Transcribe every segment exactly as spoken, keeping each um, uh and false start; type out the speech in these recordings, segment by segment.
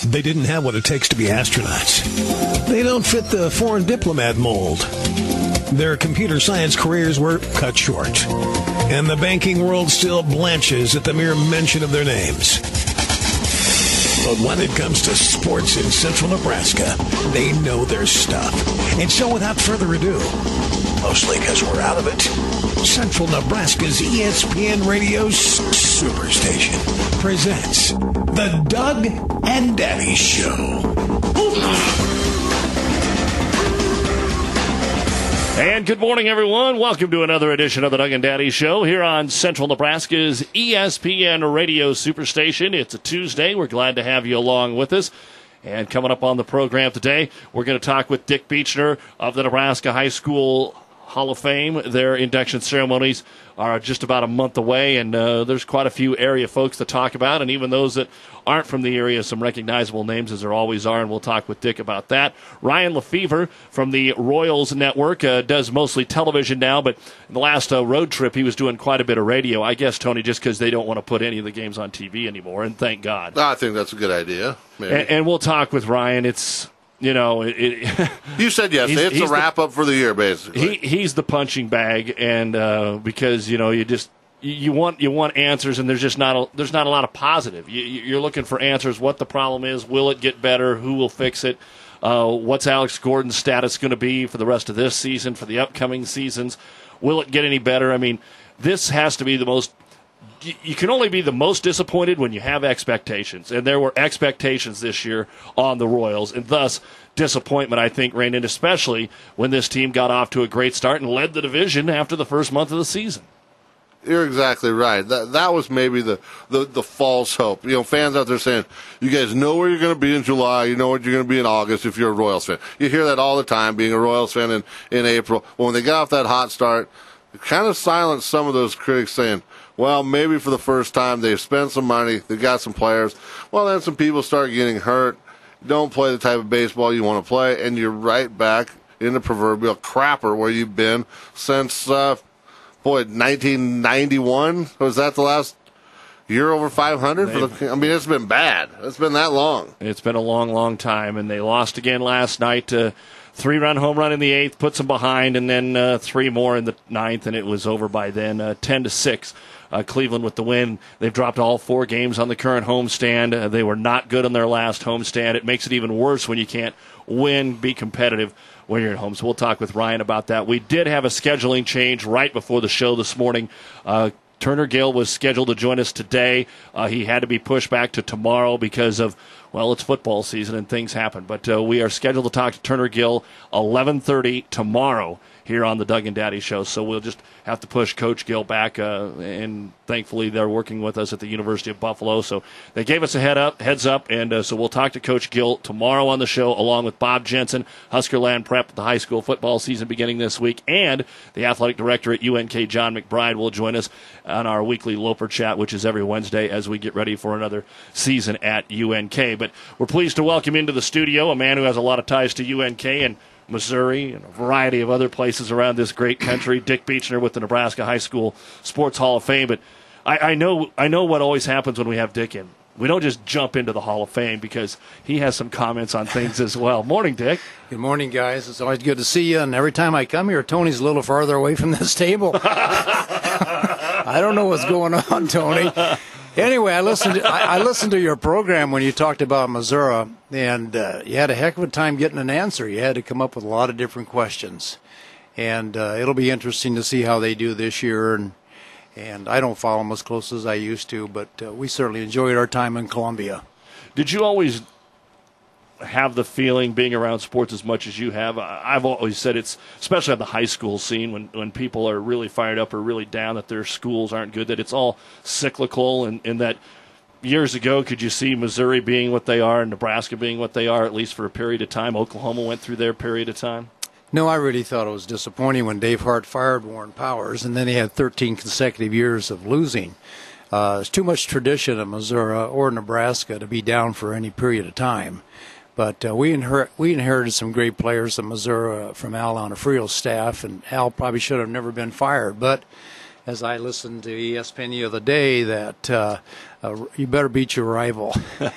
They didn't have what it takes to be astronauts. They don't fit the foreign diplomat mold. Their computer science careers were cut short. And the banking world still blanches at the mere mention of their names. But when it comes to sports in central Nebraska, they know their stuff. And so without further ado, mostly because we're out of it, Central Nebraska's E S P N Radio Superstation presents The Doug and Daddy Show. And good morning, everyone. Welcome to another edition of the Doug and Daddy Show here on Central Nebraska's E S P N Radio Superstation. It's a Tuesday. We're glad to have you along with us. And coming up on the program today, we're going to talk with Dick Beechner of the Nebraska High School Hall of Fame. Their induction ceremonies are just about a month away, and uh, there's quite a few area folks to talk about, and even those that aren't from the area, some recognizable names, as there always are, and we'll talk with Dick about that. Ryan Lefevre from the Royals Network uh, does mostly television now, but in the last uh, road trip, he was doing quite a bit of radio, I guess, Tony, just because they don't want to put any of the games on T V anymore, and thank God. I think that's a good idea. And, and we'll talk with Ryan. It's... You know, it, it, you said yes. It's a wrap up for the year, basically. He he's the punching bag, and uh, because you know you just you, you want you want answers, and there's just not a, there's not a lot of positive. You, you're looking for answers. What the problem is? Will it get better? Who will fix it? Uh, what's Alex Gordon's status going to be for the rest of this season? For the upcoming seasons? Will it get any better? I mean, this has to be the most. You can only be the most disappointed when you have expectations, and there were expectations this year on the Royals, and thus disappointment, I think, reigned in, especially when this team got off to a great start and led the division after the first month of the season. You're exactly right. That that was maybe the, the, the false hope. You know, fans out there saying, you guys know where you're going to be in July, you know what you're going to be in August if you're a Royals fan. You hear that all the time, being a Royals fan in, in April. Well, when they got off that hot start, it kind of silenced some of those critics saying, well, maybe for the first time they've spent some money, they've got some players. Well, then some people start getting hurt, don't play the type of baseball you want to play, and you're right back in the proverbial crapper where you've been since, uh, boy, nineteen ninety-one? Was that the last year over five hundred? For the, I mean, it's been bad. It's been that long. It's been a long, long time, and they lost again last night to three-run home run in the eighth, puts them behind, and then uh, three more in the ninth, and it was over by then, uh, ten to six. Uh, Cleveland with the win. They've dropped all four games on the current homestand. Uh, they were not good on their last homestand. It makes it even worse when you can't win, be competitive when you're at home. So we'll talk with Ryan about that. We did have a scheduling change right before the show this morning. Uh, Turner Gill was scheduled to join us today. Uh, he had to be pushed back to tomorrow because of, well, it's football season and things happen. But uh, we are scheduled to talk to Turner Gill eleven thirty tomorrow here on the Doug and Daddy Show. So we'll just have to push Coach Gill back, uh, and thankfully they're working with us at the University of Buffalo. So they gave us a head up, heads up, and uh, so we'll talk to Coach Gill tomorrow on the show, along with Bob Jensen, Huskerland Prep, the high school football season beginning this week, and the athletic director at U N K, John McBride, will join us on our weekly Loper Chat, which is every Wednesday as we get ready for another season at U N K. But we're pleased to welcome into the studio a man who has a lot of ties to U N K and Missouri and a variety of other places around this great country. Dick Beechner with the Nebraska High School Sports Hall of Fame. But I, I know I know what always happens when we have Dick in. We don't just jump into the Hall of Fame because he has some comments on things as well. Morning, Dick. Good morning, guys. It's always good to see you. And every time I come here, Tony's a little farther away from this table. I don't know what's going on, Tony. Anyway, I listened to, I, I listened to your program when you talked about Missouri, and uh, you had a heck of a time getting an answer. You had to come up with a lot of different questions. And uh, it'll be interesting to see how they do this year. And and I don't follow them as close as I used to, but uh, we certainly enjoyed our time in Columbia. Did you always have the feeling, being around sports as much as you have? I've always said it's, especially on the high school scene, when, when people are really fired up or really down that their schools aren't good, that it's all cyclical, and, and that years ago, could you see Missouri being what they are and Nebraska being what they are, at least for a period of time? Oklahoma went through their period of time. No, I really thought it was disappointing when Dave Hart fired Warren Powers, and then he had thirteen consecutive years of losing. Uh, it's too much tradition in Missouri or Nebraska to be down for any period of time. But uh, we, inher- we inherited some great players in Missouri from Al Onofrio's staff, and Al probably should have never been fired. But as I listened to E S P N the other day, that uh, uh, you better beat your rival.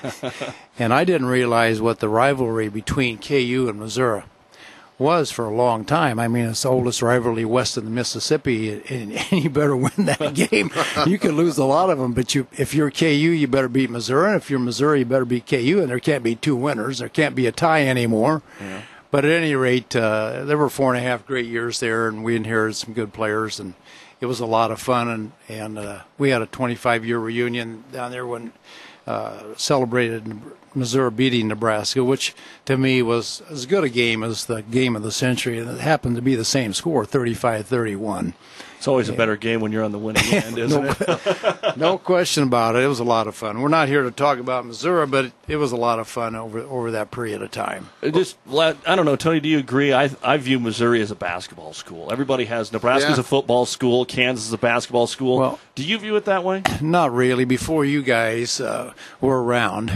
And I didn't realize what the rivalry between K U and Missouri was for a long time. I mean, it's the oldest rivalry west of the Mississippi, and, and you better win that game. You could lose a lot of them, but you, if you're K U, you better beat Missouri. And if you're Missouri, you better beat K U, and there can't be two winners. There can't be a tie anymore. Yeah. But at any rate, uh, there were four and a half great years there, and we inherited some good players, and it was a lot of fun. And, and uh, we had a twenty-five-year reunion down there when uh, celebrated Missouri beating Nebraska, which to me was as good a game as the game of the century, and it happened to be the same score, thirty-five thirty-one. It's always a better game when you're on the winning end, isn't no, it? No question about it. It was a lot of fun. We're not here to talk about Missouri, but it, it was a lot of fun over over that period of time. It just, I don't know, Tony, do you agree? I I view Missouri as a basketball school. Everybody has Nebraska's yeah. a football school, Kansas is a basketball school. Well, do you view it that way? Not really. Before you guys uh, were around,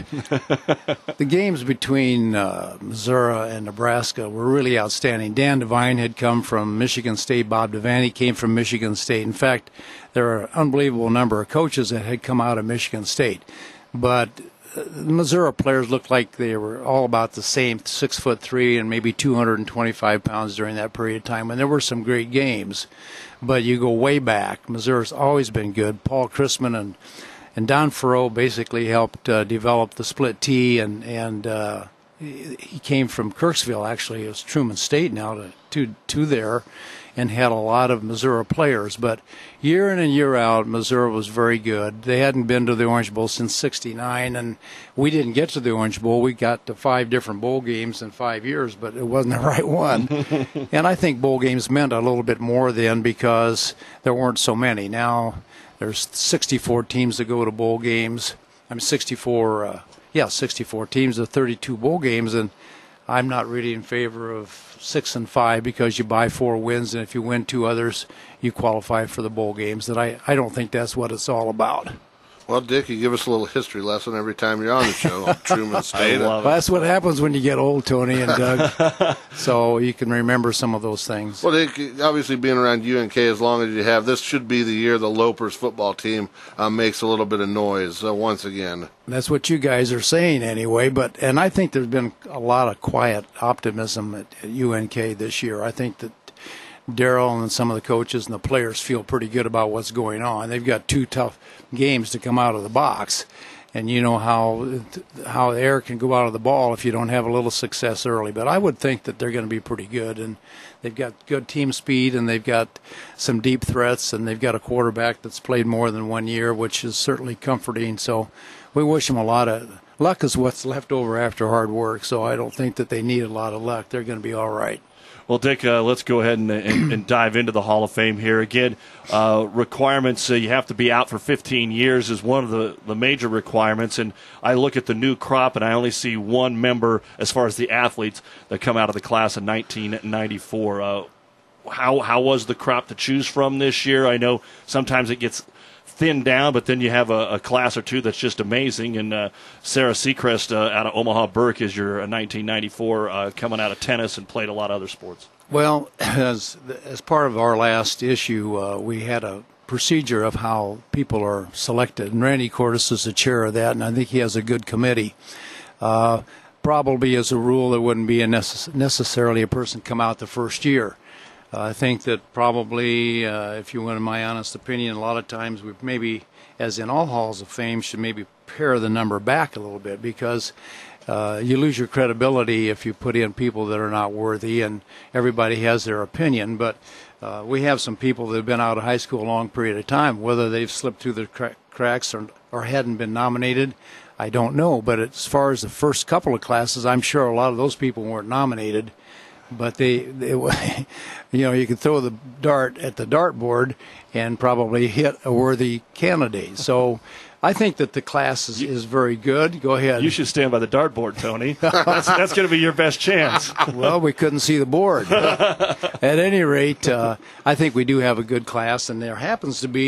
the games between uh, Missouri and Nebraska were really outstanding. Dan Devine had come from Michigan State. Bob Devaney came from Michigan State. In fact, there are an unbelievable number of coaches that had come out of Michigan State. But the Missouri players looked like they were all about the same, six foot three and maybe two hundred twenty-five pounds during that period of time. And there were some great games. But you go way back. Missouri's always been good. Paul Chrisman and and Don Farrow basically helped uh, develop the split T, and and uh, he came from Kirksville, actually. It was Truman State now to to, to there, and had a lot of Missouri players. But year in and year out, Missouri was very good. They hadn't been to the Orange Bowl since sixty-nine, and we didn't get to the Orange Bowl. We got to five different bowl games in five years, but it wasn't the right one. And I think bowl games meant a little bit more then because there weren't so many. Now there's sixty-four teams that go to bowl games. I'm sixty-four, uh, yeah, sixty-four teams of thirty-two bowl games, and I'm not really in favor of six and five because you buy four wins, and if you win two others, you qualify for the bowl games. That I, I don't think that's what it's all about. Well, Dick, you give us a little history lesson every time you're on the show. Truman State. I love well, that's what happens when you get old, Tony and Doug. So you can remember some of those things. Well, Dick, obviously being around U N K as long as you have, this should be the year the Lopers football team uh, makes a little bit of noise uh, once again. That's what you guys are saying anyway. But and I think there's been a lot of quiet optimism at, at U N K this year. I think that Darryl and some of the coaches and the players feel pretty good about what's going on. They've got two tough games to come out of the box, and you know how how the air can go out of the ball if you don't have a little success early. But I would think that they're going to be pretty good, and they've got good team speed, and they've got some deep threats, and they've got a quarterback that's played more than one year, which is certainly comforting. So we wish them a lot of luck. Is what's left over after hard work, so I don't think that they need a lot of luck. They're going to be all right. Well, Dick, uh, let's go ahead and, and, and dive into the Hall of Fame here. Again, uh, requirements, uh, you have to be out for fifteen years is one of the, the major requirements. And I look at the new crop, and I only see one member as far as the athletes that come out of the class of nineteen ninety-four. Uh, how, how was the crop to choose from this year? I know sometimes it gets thinned down, but then you have a, a class or two that's just amazing. And uh, Sarah Seacrest uh, out of Omaha Burke is your uh, nineteen ninety-four uh, coming out of tennis and played a lot of other sports. Well, as as part of our last issue, uh, we had a procedure of how people are selected, and Randy Cordes is the chair of that, and I think he has a good committee. Uh, probably as a rule, there wouldn't be a necess- necessarily a person come out the first year. I think that probably, uh, if you want my honest opinion, a lot of times we maybe, as in all halls of fame, should maybe pare the number back a little bit because uh, you lose your credibility if you put in people that are not worthy, and everybody has their opinion. But uh, we have some people that have been out of high school a long period of time. Whether they've slipped through the cra- cracks or, or hadn't been nominated, I don't know. But as far as the first couple of classes, I'm sure a lot of those people weren't nominated. But they, they, you know, you could throw the dart at the dartboard and probably hit a worthy candidate. So I think that the class is, is very good. Go ahead. You should stand by the dartboard, Tony. That's, that's going to be your best chance. Well, we couldn't see the board. At any rate, uh, I think we do have a good class, and there happens to be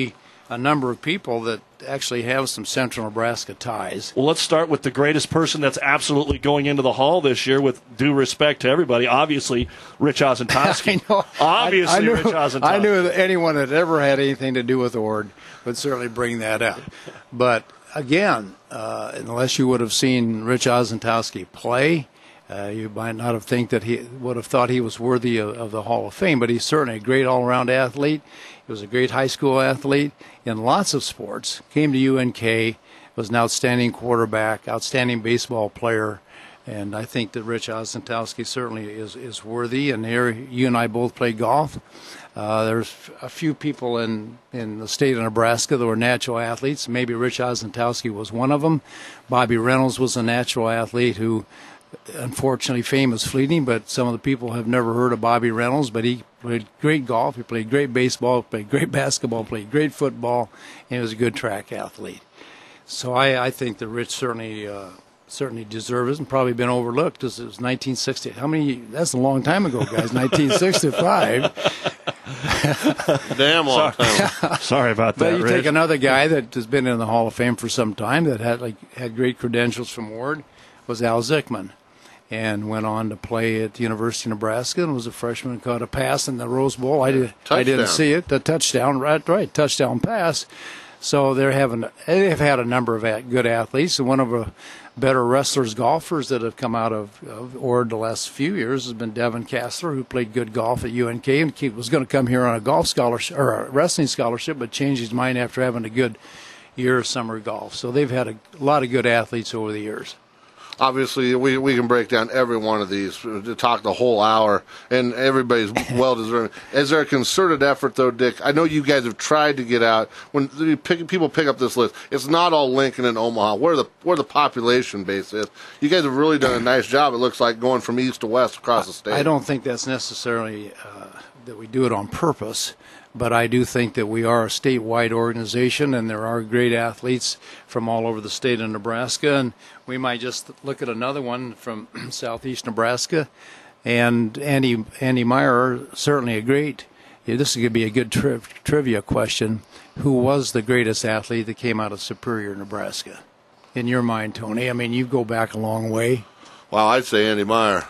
a number of people that actually have some Central Nebraska ties. Well, let's start with the greatest person that's absolutely going into the Hall this year, with due respect to everybody. Obviously, Rich Ozentowski. I know. Obviously, I, I knew, Rich Ozentowski. I knew that anyone that ever had anything to do with Ord would certainly bring that up. But again, uh, unless you would have seen Rich Ozentowski play, Uh, you might not have think that he would have thought he was worthy of, of the Hall of Fame, but he's certainly a great all-around athlete. He was a great high school athlete in lots of sports. Came to U N K, was an outstanding quarterback, outstanding baseball player, and I think that Rich Ozentowski certainly is, is worthy. And here, you and I both play golf. Uh, there's a few people in, in the state of Nebraska that were natural athletes. Maybe Rich Ozentowski was one of them. Bobby Reynolds was a natural athlete who, unfortunately, fame is fleeting, but some of the people have never heard of Bobby Reynolds, but he played great golf, he played great baseball, played great basketball, played great football, and he was a good track athlete. So I, I think that Rich certainly uh, certainly deserves it and probably been overlooked, because it was nineteen sixty. How many? That's a long time ago, guys, nineteen sixty-five. Damn long time. Sorry about that, But you Rich. take another guy that has been in the Hall of Fame for some time that had like had great credentials from Ord, was Al Zickman, and went on to play at the University of Nebraska and was a freshman and caught a pass in the Rose Bowl. I, did, I didn't see it. The touchdown, right, right, touchdown pass. So they're having, they've had a number of good athletes, and one of the better wrestlers, golfers that have come out of, of Ord the last few years has been Devin Castler, who played good golf at U N K and was going to come here on a golf scholarship or a wrestling scholarship, but changed his mind after having a good year of summer golf. So they've had a, a lot of good athletes over the years. Obviously, we we can break down every one of these to talk the whole hour, and everybody's well deserving. Is there a concerted effort, though, Dick? I know you guys have tried to get out. When you pick, people pick up this list, it's not all Lincoln and Omaha. Where the where the population base is, you guys have really done a nice job. It looks like going from east to west across the state. I don't think that's necessarily uh, that we do it on purpose. But I do think that we are a statewide organization, and there are great athletes from all over the state of Nebraska. And we might just look at another one from southeast Nebraska. And Andy Andy Meyer, certainly a great, yeah, this is going to be a good tri- trivia question. Who was the greatest athlete that came out of Superior, Nebraska? In your mind, Tony? I mean, you go back a long way. Well, I'd say Andy Meyer.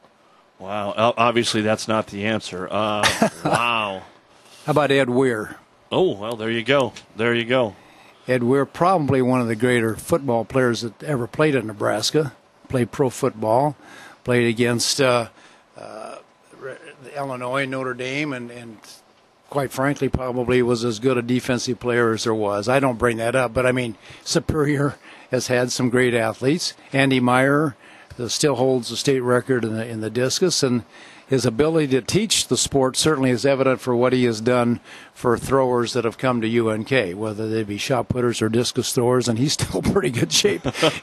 Wow. Obviously, that's not the answer. Uh, wow. How about Ed Weir? Oh, well, there you go. There you go. Ed Weir, probably one of the greater football players that ever played in Nebraska. Played pro football. Played against uh, uh, Illinois, Notre Dame, and, and quite frankly probably was as good a defensive player as there was. I don't bring that up, but I mean, Superior has had some great athletes. Andy Meyer uh, still holds the state record in the, in the discus, and his ability to teach the sport certainly is evident for what he has done for throwers that have come to U N K, whether they be shot putters or discus throwers, and he's still in pretty good shape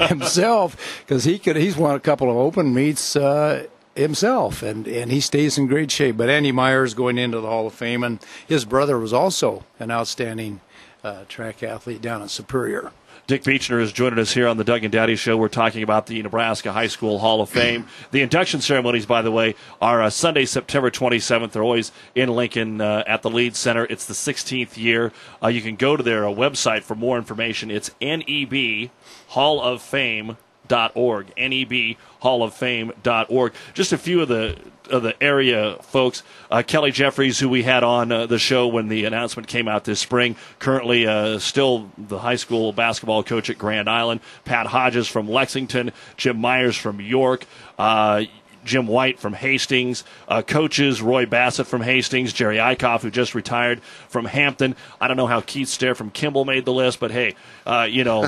himself, because he could he's won a couple of open meets uh, himself, and, and he stays in great shape. But Andy Myers going into the Hall of Fame, and his brother was also an outstanding uh, track athlete down in Superior. Dick Beechner is joining us here on the Doug and Daddy Show. We're talking about the Nebraska High School Hall of Fame. The induction ceremonies, by the way, are uh, Sunday, September twenty-seventh. They're always in Lincoln uh, at the Leeds Center. It's the sixteenth year. Uh, you can go to their uh, website for more information. It's N E B Hall of Fame dot org. N E B Hall of Fame dot org. Just a few of the of the area folks. Uh, Kelly Jeffries, who we had on uh, the show when the announcement came out this spring, currently uh, still the high school basketball coach at Grand Island. Pat Hodges from Lexington. Jim Myers from York. Uh, Jim White from Hastings, uh, coaches Roy Bassett from Hastings, Jerry Eichhoff, who just retired from Hampton. I don't know how Keith Stair from Kimball made the list, but hey, uh, you know,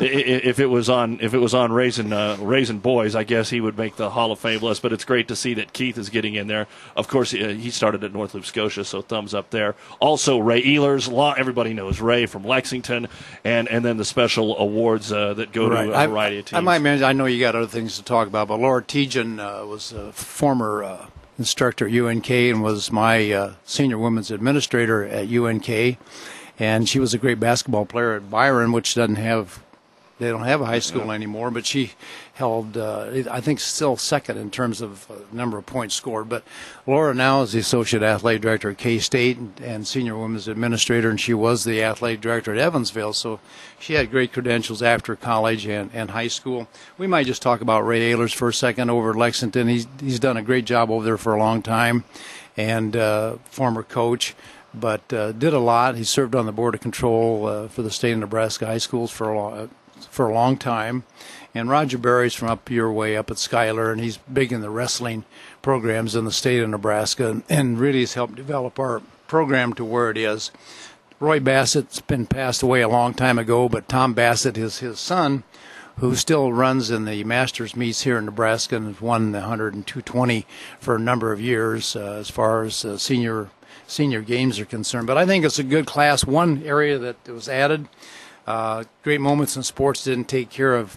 if it was on if it was on raising uh, raising boys, I guess he would make the Hall of Fame list. But it's great to see that Keith is getting in there. Of course, he started at North Loop, Scotia, so thumbs up there. Also, Ray Ehlers, everybody knows Ray from Lexington, and and then the special awards uh, that go right. to a variety I, of teams. I might mention, I know you got other things to talk about, but Laura Tejan uh, was a former uh, instructor at U N K and was my uh, senior women's administrator at U N K, and she was a great basketball player at Byron, which doesn't have they don't have a high school yeah. anymore, but she held, uh, I think, still second in terms of uh, number of points scored. But Laura now is the Associate Athletic Director at K-State and, and Senior Women's Administrator, and she was the Athletic Director at Evansville. So she had great credentials after college and, and high school. We might just talk about Ray Ehlers for a second over at Lexington. He's, he's done a great job over there for a long time, and uh, former coach. But uh, did a lot. He served on the Board of Control uh, for the state of Nebraska high schools for a long, for a long time. And Roger Berry's from up your way, up at Schuyler, and he's big in the wrestling programs in the state of Nebraska, and, and really has helped develop our program to where it is. Roy Bassett's been passed away a long time ago, but Tom Bassett is his son, who still runs in the Masters meets here in Nebraska and has won the one hundred and two twenty for a number of years uh, as far as uh, senior senior games are concerned. But I think it's a good class. One area that was added, uh, Great Moments in Sports didn't take care of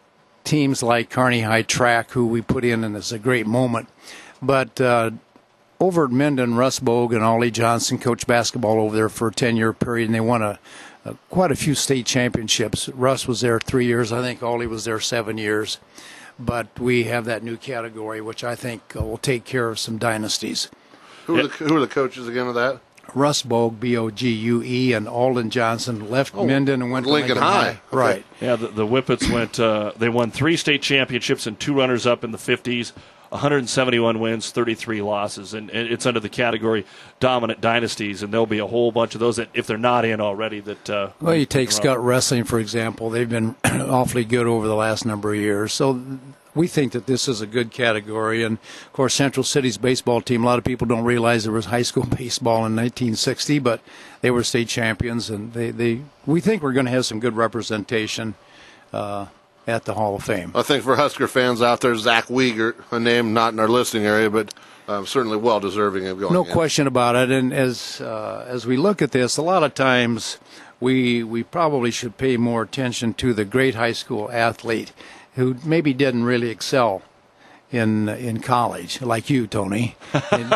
teams like Kearney High Track, who we put in, and it's a great moment. But uh, over at Minden, Russ Bogue and Ollie Johnson coached basketball over there for a ten-year period, and they won a, a quite a few state championships. Russ was there three years. I think Ollie was there seven years. But we have that new category, which I think uh, will take care of some dynasties. Who are, the, who are the coaches again of that? Russ Bogue, B O G U E, and Alden Johnson left oh, Minden and went Lincoln to Lincoln High. High. Right. Okay. Yeah, the, the Whippets went. Uh, they won three state championships and two runners-up in the fifties. one hundred seventy-one wins, thirty-three losses, and, and it's under the category dominant dynasties. And there'll be a whole bunch of those that, if they're not in already, that. Uh, well, you take Scott Wrestling for example; they've been awfully good over the last number of years. So we think that this is a good category. And of course, Central City's baseball team. A lot of people don't realize there was high school baseball in nineteen sixty, but they were state champions, and they, they we think we're going to have some good representation Uh, at the Hall of Fame. I think for Husker fans out there, Zach Wiegert, a name not in our listening area, but um, certainly well deserving of going. No in. question about it. And as uh, as we look at this, a lot of times we we probably should pay more attention to the great high school athlete who maybe didn't really excel in in college, like you, Tony. And,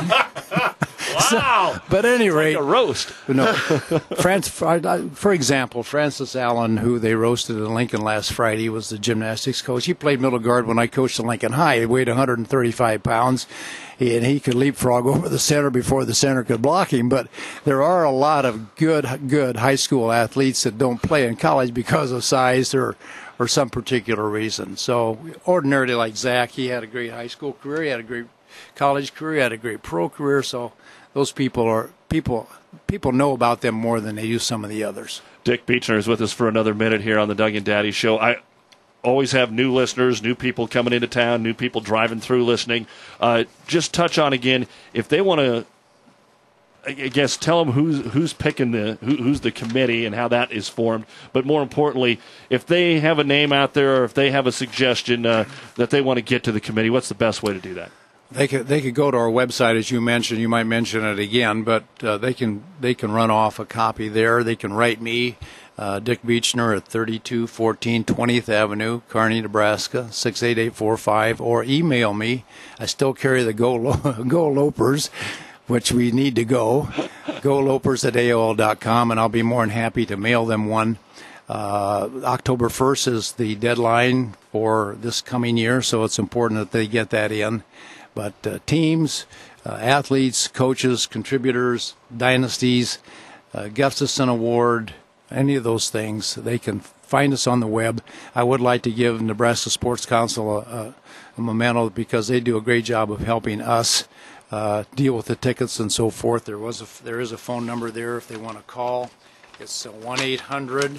wow! So, but at any rate, like a roast. No, France, for example, Francis Allen, who they roasted in Lincoln last Friday, was the gymnastics coach. He played middle guard when I coached at Lincoln High. He weighed one hundred thirty-five pounds, and he could leapfrog over the center before the center could block him. But there are a lot of good, good high school athletes that don't play in college because of size or or some particular reason. So ordinarily, like Zach, he had a great high school career. He had a great college career. He had a great pro career. So those people are people people know about them more than they do some of the others. Dick Beechner is with us for another minute here on the Doug and Daddy Show. I always have new listeners, new people coming into town, new people driving through listening. Uh, just touch on again, if they want to, I guess, tell them who's who's picking the who, who's the committee and how that is formed. But more importantly, if they have a name out there or if they have a suggestion uh, that they want to get to the committee, what's the best way to do that? They could they could go to our website, as you mentioned. You might mention it again, but uh, they can they can run off a copy there. They can write me, uh, Dick Beechner, at thirty-two fourteen twentieth Avenue, Kearney, Nebraska six eight eight four five, or email me. I still carry the Go Lo- Go Lopers, which we need to go. Go Lopers at A O L dot com, and I'll be more than happy to mail them one. Uh, October first is the deadline for this coming year, so it's important that they get that in. But uh, teams, uh, athletes, coaches, contributors, dynasties, uh, Gustafson Award, any of those things, they can find us on the web. I would like to give Nebraska Sports Council a, a, a memento because they do a great job of helping us uh, deal with the tickets and so forth. There was a, there is a phone number there if they want to call. It's one eight hundred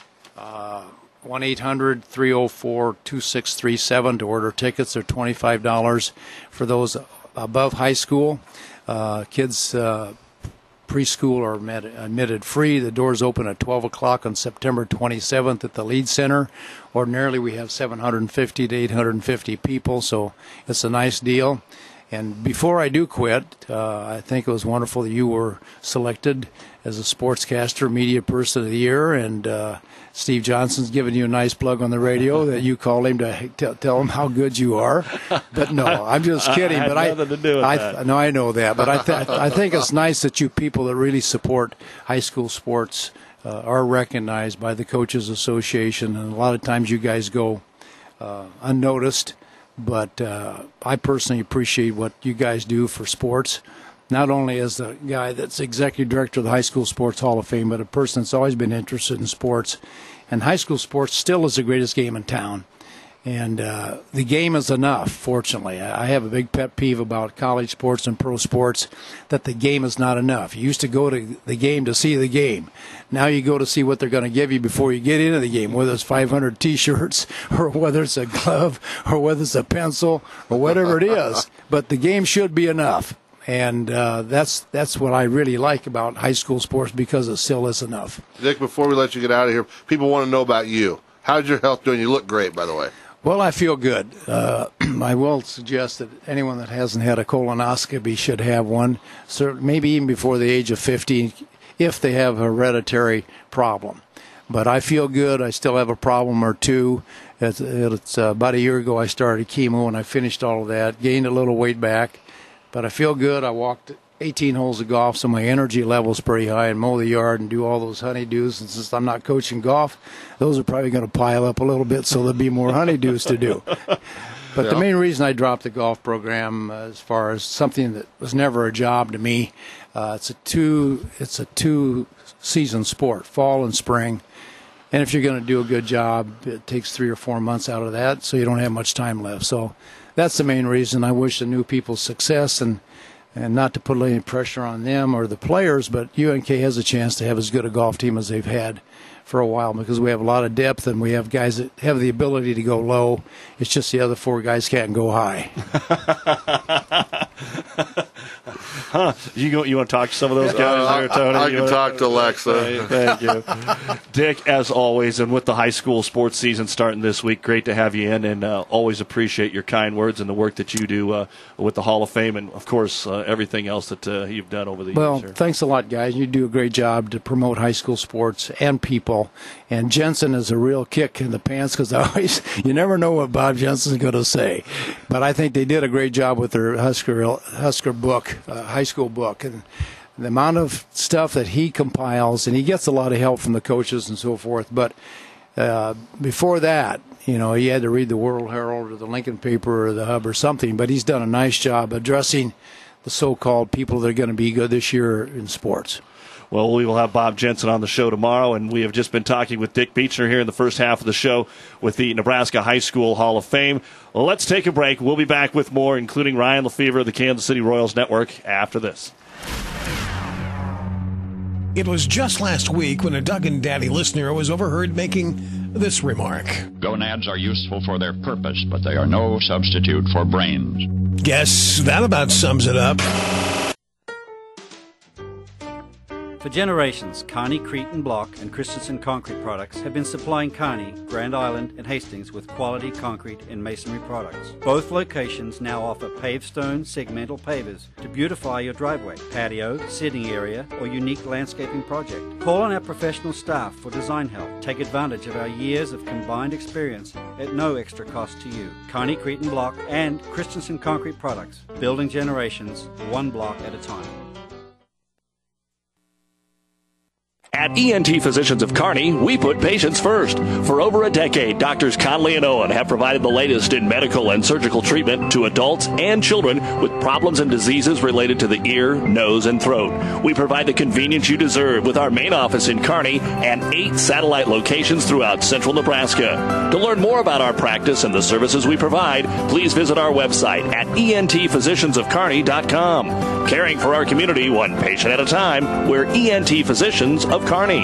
one eight hundred three oh four two six three seven to order tickets. They're twenty-five dollars for those above high school. Uh, kids uh, preschool are med- admitted free. The doors open at twelve o'clock on September twenty-seventh at the Lead Center. Ordinarily, we have seven hundred fifty to eight hundred fifty people, so it's a nice deal. And before I do quit, uh, I think it was wonderful that you were selected as a sportscaster, media person of the year, and uh, Steve Johnson's giving you a nice plug on the radio that you call him to t- tell him how good you are. But no, I'm just kidding. I had but I, nothing to do with I, that. No, I know that. But I, th- I think it's nice that you people that really support high school sports uh, are recognized by the Coaches Association, and a lot of times you guys go uh, unnoticed. But uh, I personally appreciate what you guys do for sports, not only as the guy that's executive director of the High School Sports Hall of Fame, but a person that's always been interested in sports. And high school sports still is the greatest game in town. And uh, the game is enough, fortunately. I have a big pet peeve about college sports and pro sports, that the game is not enough. You used to go to the game to see the game. Now you go to see what they're going to give you before you get into the game, whether it's five hundred T-shirts or whether it's a glove or whether it's a pencil or whatever it is. But the game should be enough. And uh, that's that's what I really like about high school sports, because it still is enough. Dick, before we let you get out of here, people want to know about you. How's your health doing? You look great, by the way. Well, I feel good. Uh, I will suggest that anyone that hasn't had a colonoscopy should have one, so maybe even before the age of fifty, if they have a hereditary problem. But I feel good. I still have a problem or two. It's, it's uh, about a year ago I started chemo, and I finished all of that, gained a little weight back. But I feel good. I walked eighteen holes of golf, so my energy level's pretty high, and mow the yard and do all those honeydews. And since I'm not coaching golf, those are probably going to pile up a little bit, so there'll be more honeydews to do. But yeah. The main reason I dropped the golf program, uh, as far as something that was never a job to me, uh, it's a two it's a two season sport, fall and spring. And if you're going to do a good job, it takes three or four months out of that, so you don't have much time left. So that's the main reason. I wish the new people success, and and not to put any pressure on them or the players, but U N K has a chance to have as good a golf team as they've had for a while, because we have a lot of depth and we have guys that have the ability to go low. It's just the other four guys can't go high. Huh. You go. You want to talk to some of those guys uh, there, Tony? I, I you can wanna... talk to Alexa. Thank you. Dick, as always, and with the high school sports season starting this week, great to have you in, and uh, always appreciate your kind words and the work that you do uh, with the Hall of Fame, and, of course, uh, everything else that uh, you've done over the well, years. Well, thanks a lot, guys. You do a great job to promote high school sports and people. And Jensen is a real kick in the pants, because I always, you never know what Bob Jensen's going to say. But I think they did a great job with their Husker Husker book, uh, high school book, and the amount of stuff that he compiles, and he gets a lot of help from the coaches and so forth. But uh, before that, you know, he had to read the World Herald or the Lincoln Paper or the Hub or something. But he's done a nice job addressing the so-called people that are going to be good this year in sports. Well, we will have Bob Jensen on the show tomorrow, and we have just been talking with Dick Beechner here in the first half of the show with the Nebraska High School Hall of Fame. Well, let's take a break. We'll be back with more, including Ryan Lefevre of the Kansas City Royals Network, after this. It was just last week when a Doug and Daddy listener was overheard making this remark. Gonads are useful for their purpose, but they are no substitute for brains. Guess that about sums it up. For generations, Kearney, Cretan Block, and Christensen Concrete Products have been supplying Kearney, Grand Island, and Hastings with quality concrete and masonry products. Both locations now offer paved stone segmental pavers to beautify your driveway, patio, sitting area, or unique landscaping project. Call on our professional staff for design help. Take advantage of our years of combined experience at no extra cost to you. Kearney, Cretan Block, and Christensen Concrete Products, building generations one block at a time. At E N T Physicians of Kearney, we put patients first. For over a decade, Doctors Conley and Owen have provided the latest in medical and surgical treatment to adults and children with problems and diseases related to the ear, nose, and throat. We provide the convenience you deserve with our main office in Kearney and eight satellite locations throughout central Nebraska. To learn more about our practice and the services we provide, please visit our website at E N T physicians of kearney dot com. Caring for our community one patient at a time, we're E N T Physicians of Kearney.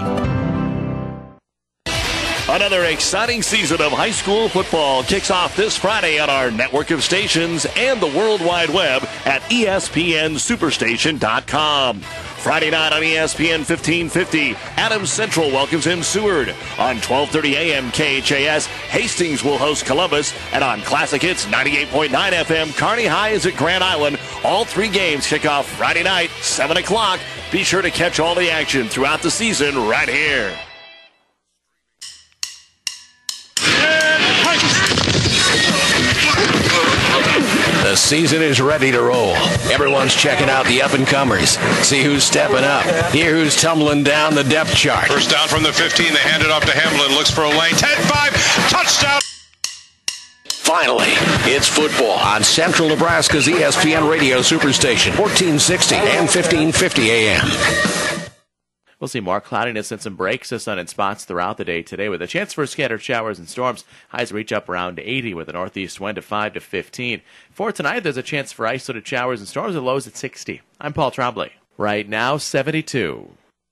Another exciting season of high school football kicks off this Friday on our network of stations and the World Wide Web at E S P N superstation dot com. Friday night on E S P N fifteen fifty, Adams Central welcomes in Seward. On twelve thirty a.m. K H A S, Hastings will host Columbus. And on Classic Hits ninety-eight point nine F M, Kearney High is at Grand Island. All three games kick off Friday night, seven o'clock. Be sure to catch all the action throughout the season right here. The season is ready to roll. Everyone's checking out the up-and-comers. See who's stepping up. Hear who's tumbling down the depth chart. First down from the fifteen. They hand it off to Hamlin. Looks for a lane. ten five. Touchdown. Finally, it's football on Central Nebraska's E S P N Radio Superstation, fourteen sixty and fifteen fifty A M. We'll see more cloudiness and some breaks of sun in spots throughout the day today with a chance for scattered showers and storms. Highs reach up around eighty with a northeast wind of five to fifteen. For tonight, there's a chance for isolated showers and storms with lows at sixty. I'm Paul Trombley. Right now, seventy-two.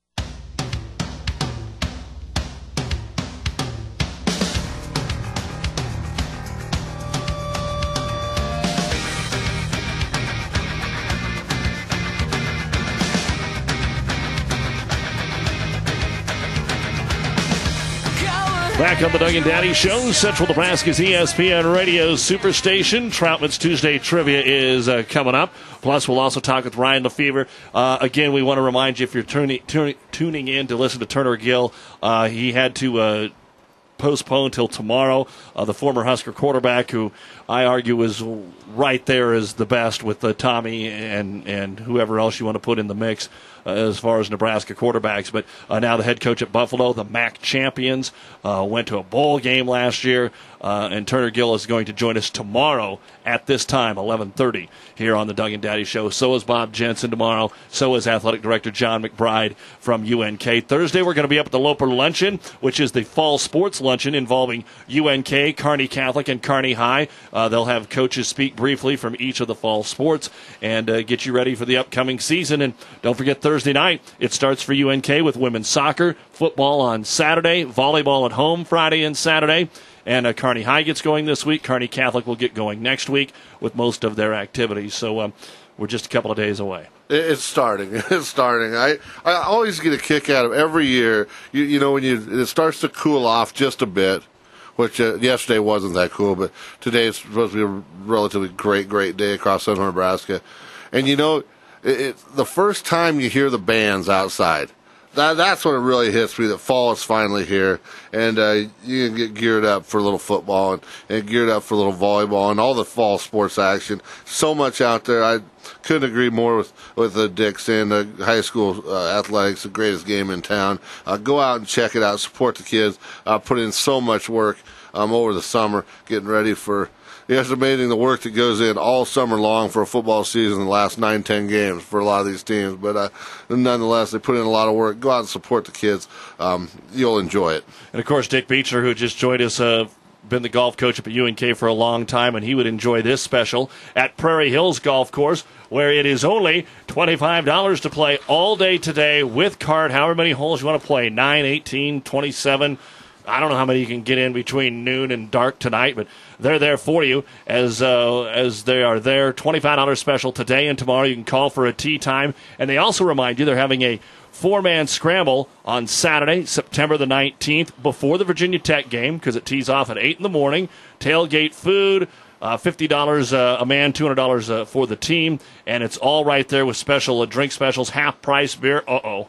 Back on the Doug and Daddy Show, Central Nebraska's E S P N Radio Superstation. Troutman's Tuesday Trivia is uh, coming up. Plus, we'll also talk with Ryan Lefevre. Uh, again, we want to remind you, if you're tuning, tuning, tuning in to listen to Turner Gill, uh, he had to uh, postpone till tomorrow. Uh, the former Husker quarterback, who I argue is right there as the best with uh, Tommy and, and whoever else you want to put in the mix uh, as far as Nebraska quarterbacks. But uh, now the head coach at Buffalo, the M A C champions, uh, went to a bowl game last year. Uh, and Turner Gill is going to join us tomorrow at this time, eleven thirty, here on the Doug and Daddy Show. So is Bob Jensen tomorrow. So is Athletic Director John McBride from U N K. Thursday, we're going to be up at the Loper Luncheon, which is the fall sports luncheon involving U N K, Kearney Catholic, and Kearney High. Uh, they'll have coaches speak briefly from each of the fall sports and uh, get you ready for the upcoming season. And don't forget, Thursday night, it starts for U N K with women's soccer, football on Saturday, volleyball at home Friday and Saturday. And uh, Kearney High gets going this week. Kearney Catholic will get going next week with most of their activities. So um, we're just a couple of days away. It's starting. It's starting. I, I always get a kick out of every year. You, you know, when you it starts to cool off just a bit, which uh, yesterday wasn't that cool, but today it's supposed to be a relatively great, great day across central Nebraska. And, you know, it, it, the first time you hear the bands outside, That, that's when it really hits me that fall is finally here, and uh, you can get geared up for a little football and, and geared up for a little volleyball and all the fall sports action. So much out there. I couldn't agree more with with the Dick saying the high school uh, athletics, the greatest game in town. Uh, go out and check it out. Support the kids. Uh, put in so much work um, over the summer, getting ready for. Yeah, it's amazing the work that goes in all summer long for a football season, the last nine, ten games for a lot of these teams. But uh, nonetheless, they put in a lot of work. Go out and support the kids. Um, you'll enjoy it. And, of course, Dick Beechler, who just joined us, uh, been the golf coach up at U N K for a long time, and he would enjoy this special at Prairie Hills Golf Course, where it is only twenty-five dollars to play all day today with cart, however many holes you want to play, nine, eighteen, twenty-seven. I don't know how many you can get in between noon and dark tonight, but they're there for you as uh, as they are there. twenty-five dollars special today and tomorrow. You can call for a tee time. And they also remind you they're having a four-man scramble on Saturday, September the nineteenth, before the Virginia Tech game, because it tees off at eight in the morning. Tailgate food, uh, fifty dollars uh, a man, two hundred dollars uh, for the team. And it's all right there with special uh, drink specials, half-price beer. Uh-oh.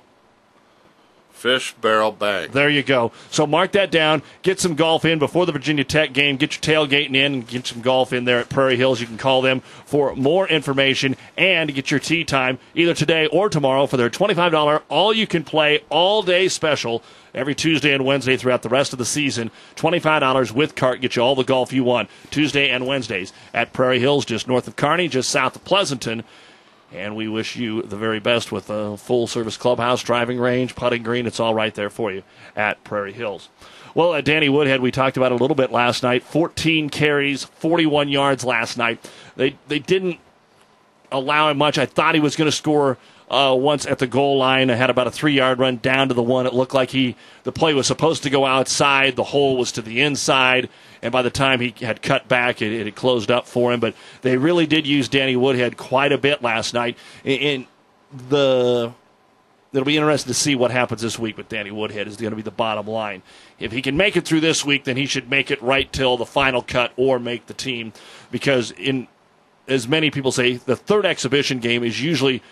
Fish Barrel Bag. There you go. So mark that down. Get some golf in before the Virginia Tech game. Get your tailgating in and get some golf in there at Prairie Hills. You can call them for more information and get your tee time either today or tomorrow for their twenty-five dollars all-you-can-play all-day special every Tuesday and Wednesday throughout the rest of the season. twenty-five dollars with cart. Get you all the golf you want Tuesday and Wednesdays at Prairie Hills, just north of Kearney, just south of Pleasanton. And we wish you the very best with a full-service clubhouse, driving range, putting green. It's all right there for you at Prairie Hills. Well, at Danny Woodhead, we talked about it a little bit last night. fourteen carries, forty-one yards last night. They they didn't allow him much. I thought he was going to score uh, once at the goal line. I had about a three-yard run down to the one. It looked like he the play was supposed to go outside. The hole was to the inside. And by the time he had cut back, it, it had closed up for him. But they really did use Danny Woodhead quite a bit last night. And the it'll be interesting to see what happens this week with Danny Woodhead is going to be the bottom line. If he can make it through this week, then he should make it right till the final cut or make the team. Because in as many people say, the third exhibition game is usually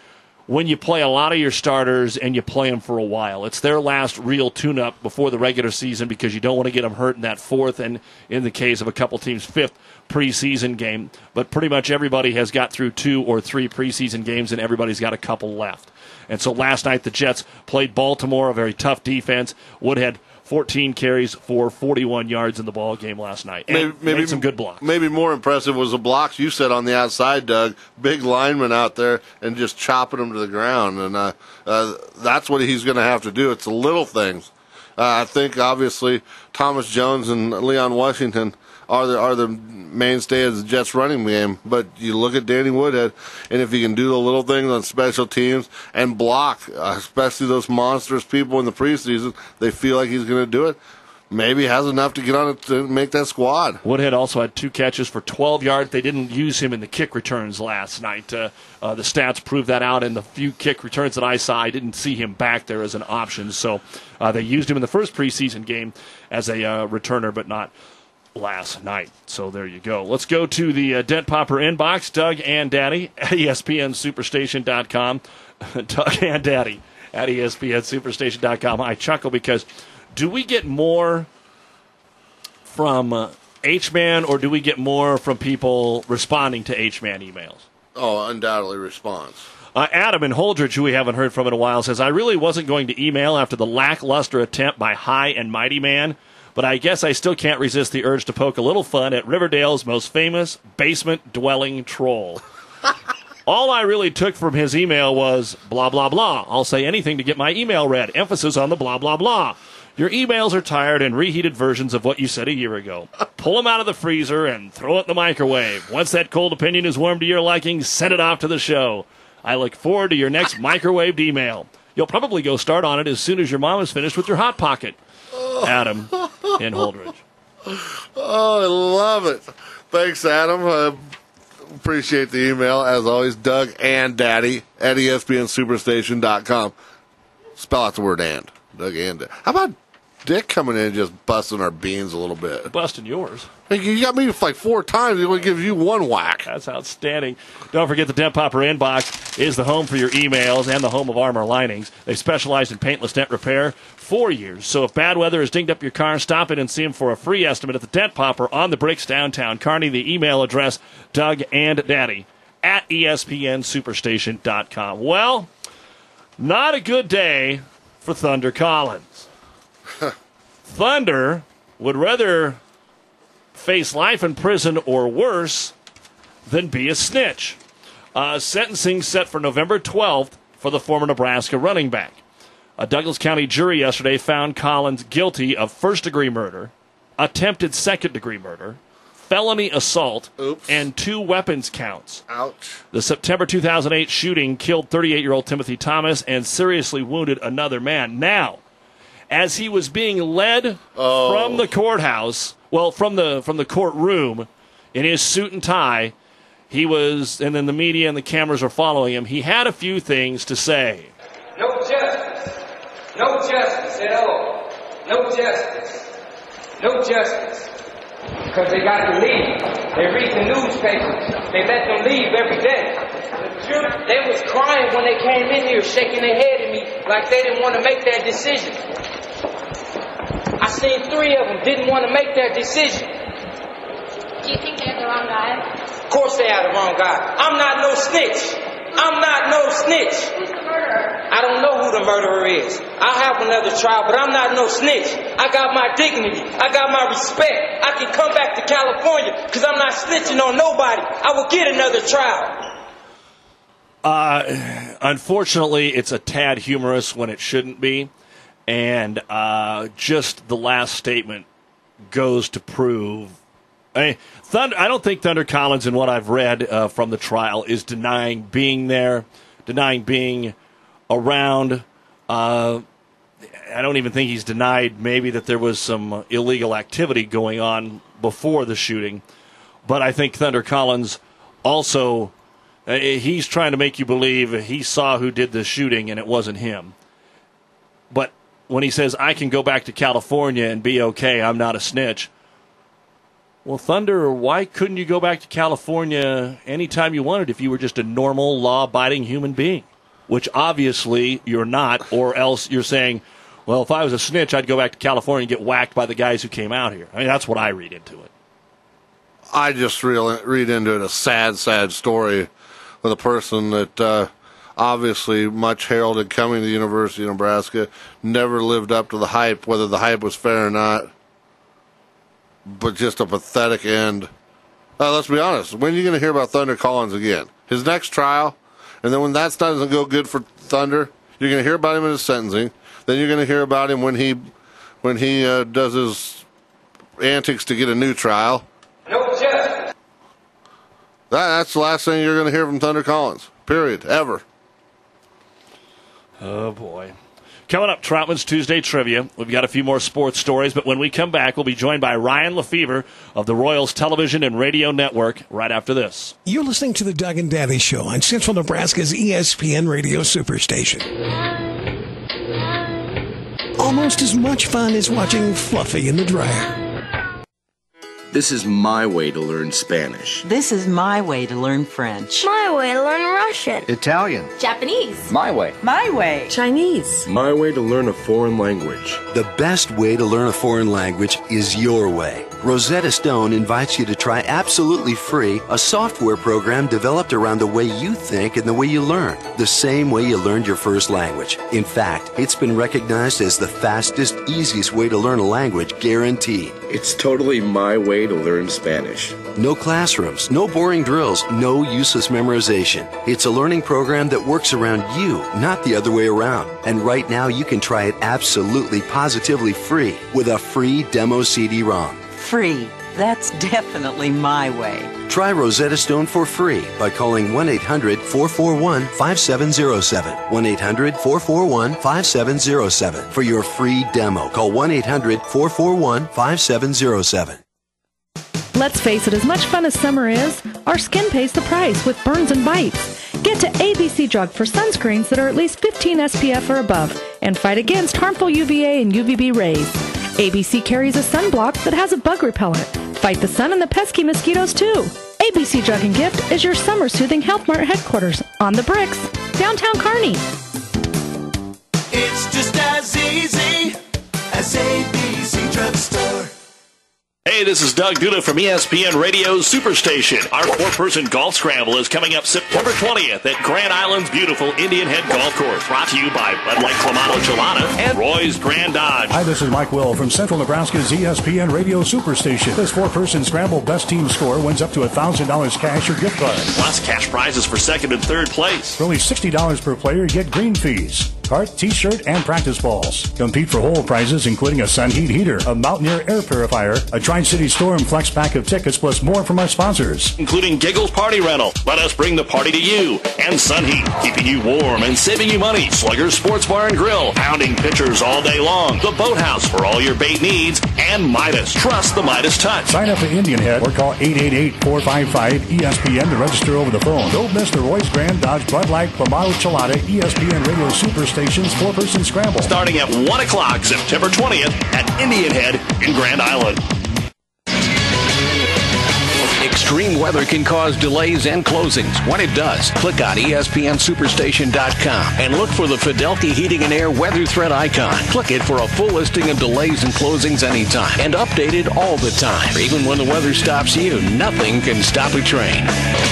when you play a lot of your starters and you play them for a while. It's their last real tune-up before the regular season because you don't want to get them hurt in that fourth and, in the case of a couple teams, fifth preseason game. But pretty much everybody has got through two or three preseason games, and everybody's got a couple left. And so last night the Jets played Baltimore, a very tough defense. Wood had fourteen carries for forty-one yards in the ball game last night. And maybe, maybe made some good blocks. Maybe more impressive was the blocks you said on the outside, Doug. Big lineman out there and just chopping them to the ground. And uh, uh, that's what he's going to have to do. It's the little things. Uh, I think, obviously, Thomas Jones and Leon Washington are the, are the mainstay of the Jets running game. But you look at Danny Woodhead, and if he can do the little things on special teams and block, uh, especially those monstrous people in the preseason, they feel like he's going to do it. Maybe he has enough to get on it to make that squad. Woodhead also had two catches for twelve yards. They didn't use him in the kick returns last night. Uh, uh, the stats prove that out. In the few kick returns that I saw, I didn't see him back there as an option. So uh, they used him in the first preseason game as a uh, returner, but not last night. So there you go. Let's go to the uh, Dent Popper inbox. Doug and Daddy at E S P N Superstation dot com. Doug and Daddy at E S P N Superstation dot com. I chuckle because do we get more from uh, H-Man or do we get more from people responding to H-Man emails? Oh, undoubtedly response. Uh, Adam in Holdridge, who we haven't heard from in a while, says, I really wasn't going to email after the lackluster attempt by High and Mighty Man, but I guess I still can't resist the urge to poke a little fun at Riverdale's most famous basement-dwelling troll. All I really took from his email was blah, blah, blah. I'll say anything to get my email read. Emphasis on the blah, blah, blah. Your emails are tired and reheated versions of what you said a year ago. Pull them out of the freezer and throw it in the microwave. Once that cold opinion is warmed to your liking, send it off to the show. I look forward to your next microwaved email. You'll probably go start on it as soon as your mom is finished with your Hot Pocket. Adam in Holdridge. Oh, I love it. Thanks, Adam. I appreciate the email. As always, Doug and Daddy at E S P N Superstation dot com. Spell out the word and. Doug and Daddy. How about Dick coming in and just busting our beans a little bit? Busting yours. You got me like four times. He only gives you one whack. That's outstanding. Don't forget the Dent Popper inbox is the home for your emails and the home of Armor Linings. They specialize in paintless dent repair for years. So if bad weather has dinged up your car, stop in and see them for a free estimate at the Dent Popper on the bricks downtown Kearney. The email address, Doug and Daddy at E S P N Superstation dot com. Well, not a good day for Thunder Collins. Thunder would rather face life in prison or worse than be a snitch. Uh, sentencing set for November twelfth for the former Nebraska running back. A Douglas County jury yesterday found Collins guilty of first-degree murder, attempted second-degree murder, felony assault, Oops. and two weapons counts. Ouch. The September two thousand eight shooting killed thirty-eight-year-old Timothy Thomas and seriously wounded another man. Now, as he was being led oh. from the courthouse, well, from the from the courtroom, in his suit and tie, he was, and then the media and the cameras were following him. He had a few things to say. No justice. No justice at all. No justice. No justice. Because they got to leave. They read the newspapers. They let them leave every day. They was crying when they came in here, shaking their head at me like they didn't want to make that decision. I seen three of them didn't want to make that decision. Do you think they have the wrong guy? Of course they have the wrong guy. I'm not no snitch. I'm not no snitch. Who's the murderer? I don't know who the murderer is. I'll have another trial, but I'm not no snitch. I got my dignity. I got my respect. I can come back to California because I'm not snitching on nobody. I will get another trial. Uh, unfortunately, it's a tad humorous when it shouldn't be. And uh, just the last statement goes to prove. I, mean, Thunder, I don't think Thunder Collins, in what I've read uh, from the trial, is denying being there, denying being around. Uh, I don't even think he's denied maybe that there was some illegal activity going on before the shooting. But I think Thunder Collins also, uh, he's trying to make you believe he saw who did the shooting and it wasn't him. But when he says, I can go back to California and be okay, I'm not a snitch. Well, Thunder, why couldn't you go back to California anytime you wanted if you were just a normal, law-abiding human being? which obviously you're not, or else you're saying, well, if I was a snitch, I'd go back to California and get whacked by the guys who came out here. I mean, that's what I read into it. I just real, read into it a sad, sad story with a person that uh, obviously much heralded coming to the University of Nebraska, never lived up to the hype, whether the hype was fair or not, but just a pathetic end. Uh, let's be honest, when are you going to hear about Thunder Collins again? His next trial, and then when that doesn't go good for Thunder, you're going to hear about him in his sentencing. Then you're going to hear about him when he when he uh, does his antics to get a new trial. No justice. That, that's the last thing you're going to hear from Thunder Collins, period, ever. Oh, boy. Coming up, Troutman's Tuesday Trivia. We've got a few more sports stories, but when we come back, we'll be joined by Ryan Lefevre of the Royals Television and Radio Network right after this. You're listening to the Doug and Daddy Show on Central Nebraska's E S P N Radio Superstation. Almost as much fun as watching Fluffy in the dryer. This is my way to learn Spanish. This is my way to learn French. My way to learn Russian. Italian. Japanese. My way. My way. Chinese. My way to learn a foreign language. The best way to learn a foreign language is your way. Rosetta Stone invites you to try absolutely free a software program developed around the way you think and the way you learn, the same way you learned your first language. In fact, it's been recognized as the fastest, easiest way to learn a language, guaranteed. It's totally my way to learn Spanish. No classrooms, no boring drills, no useless memorization. It's a learning program that works around you, not the other way around. And right now you can try it absolutely, positively free with a free demo C D ROM. Free. That's definitely my way. Try Rosetta Stone for free by calling one eight hundred four four one five seven zero seven. one eight hundred four four one five seven zero seven for your free demo. Call one eight hundred four four one five seven zero seven. Let's face it, as much fun as summer is, our skin pays the price with burns and bites. Get to A B C Drug for sunscreens that are at least fifteen S P F or above and fight against harmful U V A and U V B rays. A B C carries a sunblock that has a bug repellent. Fight the sun and the pesky mosquitoes too. A B C Drug and Gift is your summer soothing Health Mart headquarters on the Bricks, downtown Kearney. It's just as easy as A B C Drug Store. Hey, this is Doug Duda from E S P N Radio Superstation. Our four-person golf scramble is coming up September twentieth at Grand Island's beautiful Indian Head Golf Course. Brought to you by Bud Light Clamato Chelada and Roy's Grand Dodge. Hi, this is Mike Will from Central Nebraska's E S P N Radio Superstation. This four-person scramble best team score wins up to one thousand dollars cash or gift card. Plus cash prizes for second and third place. For only sixty dollars per player, get green fees, cart, t-shirt, and practice balls. Compete for whole prizes including a Sun Heat heater, a Mountaineer air purifier, a Tri-City Storm Flex pack of tickets, plus more from our sponsors. Including Giggles Party Rental. Let us bring the party to you. And Sun Heat, keeping you warm and saving you money. Slugger's Sports Bar and Grill, pounding pitchers all day long. The Boathouse for all your bait needs. And Midas. Trust the Midas touch. Sign up for Indian Head or call eight eight eight, four five five, E S P N to register over the phone. Don't miss the Roy's Grand Dodge Bud Light Clamato Chelada E S P N Radio Superstation's four-person scramble. Starting at one o'clock September twentieth at Indian Head in Grand Island. Extreme weather can cause delays and closings. When it does, click on E S P N Superstation dot com and look for the Fidelity Heating and Air weather threat icon. Click it for a full listing of delays and closings anytime and updated all the time. Even when the weather stops you, nothing can stop a train.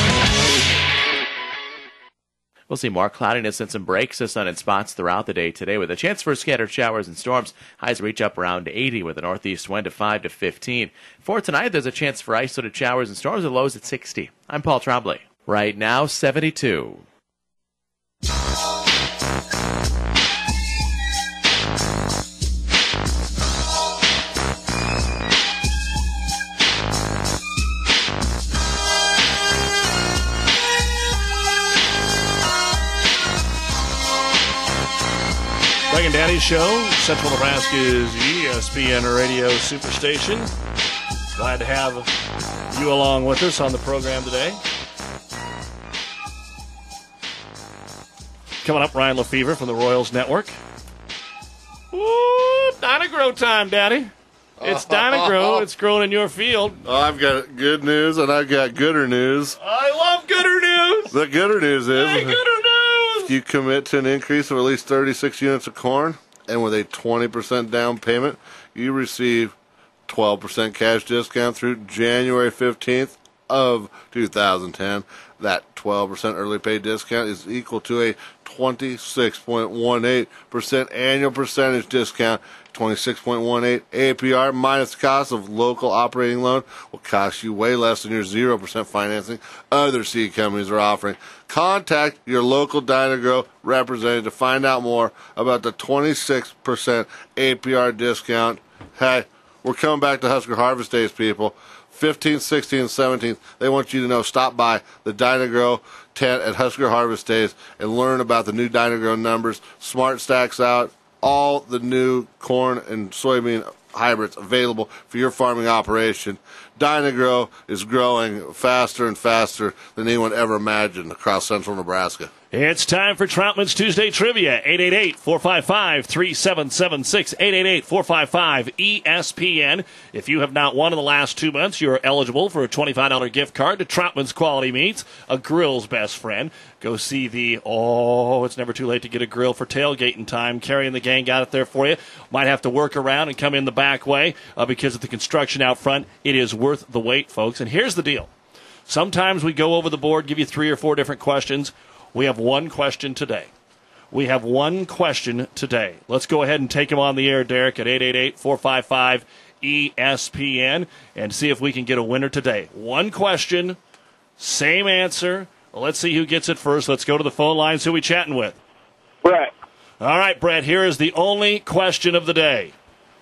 We'll see more cloudiness and some breaks of sun in spots throughout the day today with a chance for scattered showers and storms. Highs reach up around eighty with a northeast wind of five to fifteen. For tonight, there's a chance for isolated showers and storms with lows at sixty. I'm Paul Trombley. Right now, seventy-two. Doug and Daddy Show, Central Nebraska's E S P N Radio Superstation. Glad to have you along with us on the program today. Coming up, Ryan Lefevre from the Royals Network. Ooh, Dyna-Gro time, Daddy. It's Dyna-Gro. It's growing in your field. Oh, I've got good news, and I've got gooder news. I love gooder news. The gooder news is... Hey, gooder news. If you commit to an increase of at least thirty-six units of corn, and with a twenty percent down payment, you receive twelve percent cash discount through January fifteenth of two thousand ten. That twelve percent early pay discount is equal to a twenty-six point one eight percent annual percentage discount. twenty-six point one eight A P R minus the cost of local operating loan will cost you way less than your zero percent financing other seed companies are offering. Contact your local Dyna-Gro representative to find out more about the twenty-six percent A P R discount. Hey, we're coming back to Husker Harvest Days, people. fifteenth, sixteenth, and seventeenth. They want you to know, stop by the Dyna-Gro tent at Husker Harvest Days and learn about the new Dyna-Gro numbers, Smart Stacks out, all the new corn and soybean hybrids available for your farming operation. Dyna-Gro is growing faster and faster than anyone ever imagined across central Nebraska. It's time for Troutman's Tuesday Trivia. eight eight eight, four five five, three seven seven six. eight eight eight, four five five, E S P N. If you have not won in the last two months, you're eligible for a twenty-five dollars gift card to Troutman's Quality Meats, a grill's best friend. Go see the, oh, it's never too late to get a grill for tailgating time. Carrie and the gang got it there for you. Might have to work around and come in the back way uh, because of the construction out front. It is worth the wait, folks. And here's the deal. Sometimes we go over the board, give you three or four different questions. We have one question today. We have one question today. Let's go ahead and take him on the air, Derek, at eight eight eight, four five five, E S P N and see if we can get a winner today. One question, same answer. Let's see who gets it first. Let's go to the phone lines. Who are we chatting with? Brett. All right, Brett, here is the only question of the day.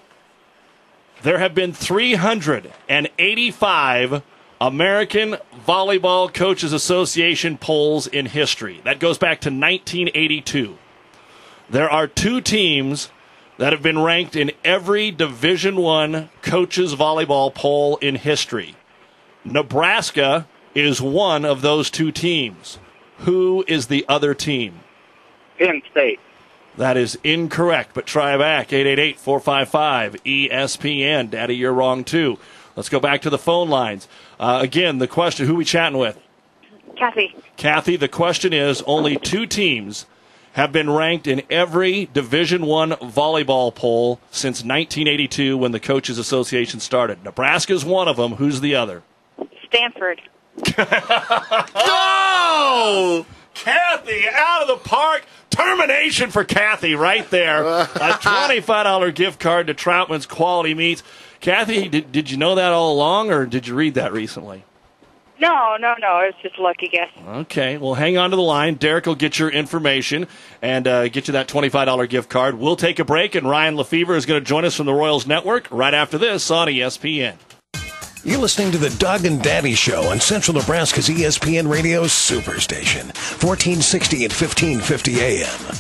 There have been three hundred eighty-five American Volleyball Coaches Association polls in history. That goes back to nineteen eighty-two. There are two teams that have been ranked in every Division I Coaches Volleyball poll in history. Nebraska is one of those two teams. Who is the other team? Penn State. That is incorrect, but try back. eight eight eight, four five five, E S P N. Daddy, you're wrong, too. Let's go back to the phone lines. Uh, again, the question, who are we chatting with? Kathy. Kathy, the question is, only two teams have been ranked in every Division I volleyball poll since nineteen eighty-two when the Coaches Association started. Nebraska's one of them. Who's the other? Stanford. Go! Kathy, out of the park. Termination for Kathy right there. A twenty-five dollars gift card to Troutman's Quality Meats. Kathy, did, did you know that all along, or did you read that recently? No, no, no. It's just a lucky guess. Okay, well, hang on to the line. Derek will get your information and uh, get you that twenty-five dollars gift card. We'll take a break, and Ryan Lefevre is going to join us from the Royals Network right after this on E S P N. You're listening to the Doug and Daddy Show on Central Nebraska's E S P N Radio Superstation, fourteen sixty and fifteen fifty A M.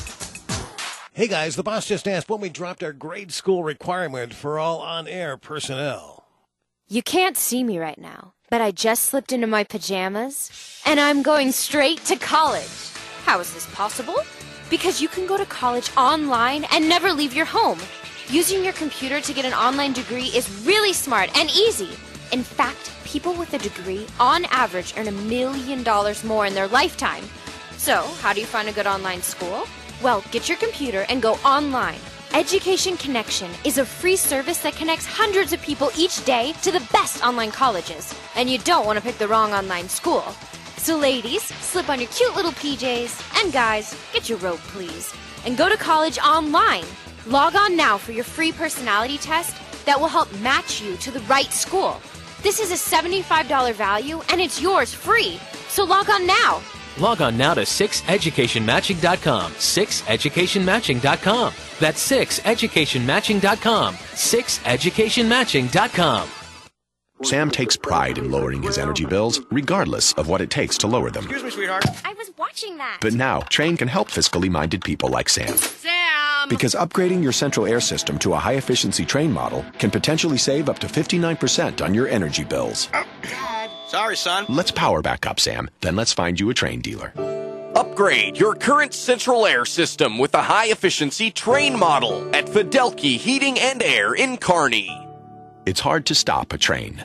Hey guys, the boss just asked when we dropped our grade school requirement for all on-air personnel. You can't see me right now, but I just slipped into my pajamas, and I'm going straight to college. How is this possible? Because you can go to college online and never leave your home. Using your computer to get an online degree is really smart and easy. In fact, people with a degree, on average, earn a million dollars more in their lifetime. So, how do you find a good online school? Well, get your computer and go online. Education Connection is a free service that connects hundreds of people each day to the best online colleges. And you don't want to pick the wrong online school. So ladies, slip on your cute little P Js. And guys, get your robe, please. And go to college online. Log on now for your free personality test that will help match you to the right school. This is a seventy-five dollars value, and it's yours free. So log on now. Log on now to six education matching dot com. six education matching dot com. That's six education matching dot com. six education matching dot com. Sam takes pride in lowering his energy bills, regardless of what it takes to lower them. Excuse me, sweetheart. I was watching that. But now, Trane can help fiscally minded people like Sam. Sam! Because upgrading your central air system to a high-efficiency Trane model can potentially save up to fifty-nine percent on your energy bills. Oh, God. Sorry, son. Let's power back up, Sam. Then let's find you a Trane dealer. Upgrade your current central air system with a high-efficiency Trane model at Fidelki Heating and Air in Kearney. It's hard to stop a Trane.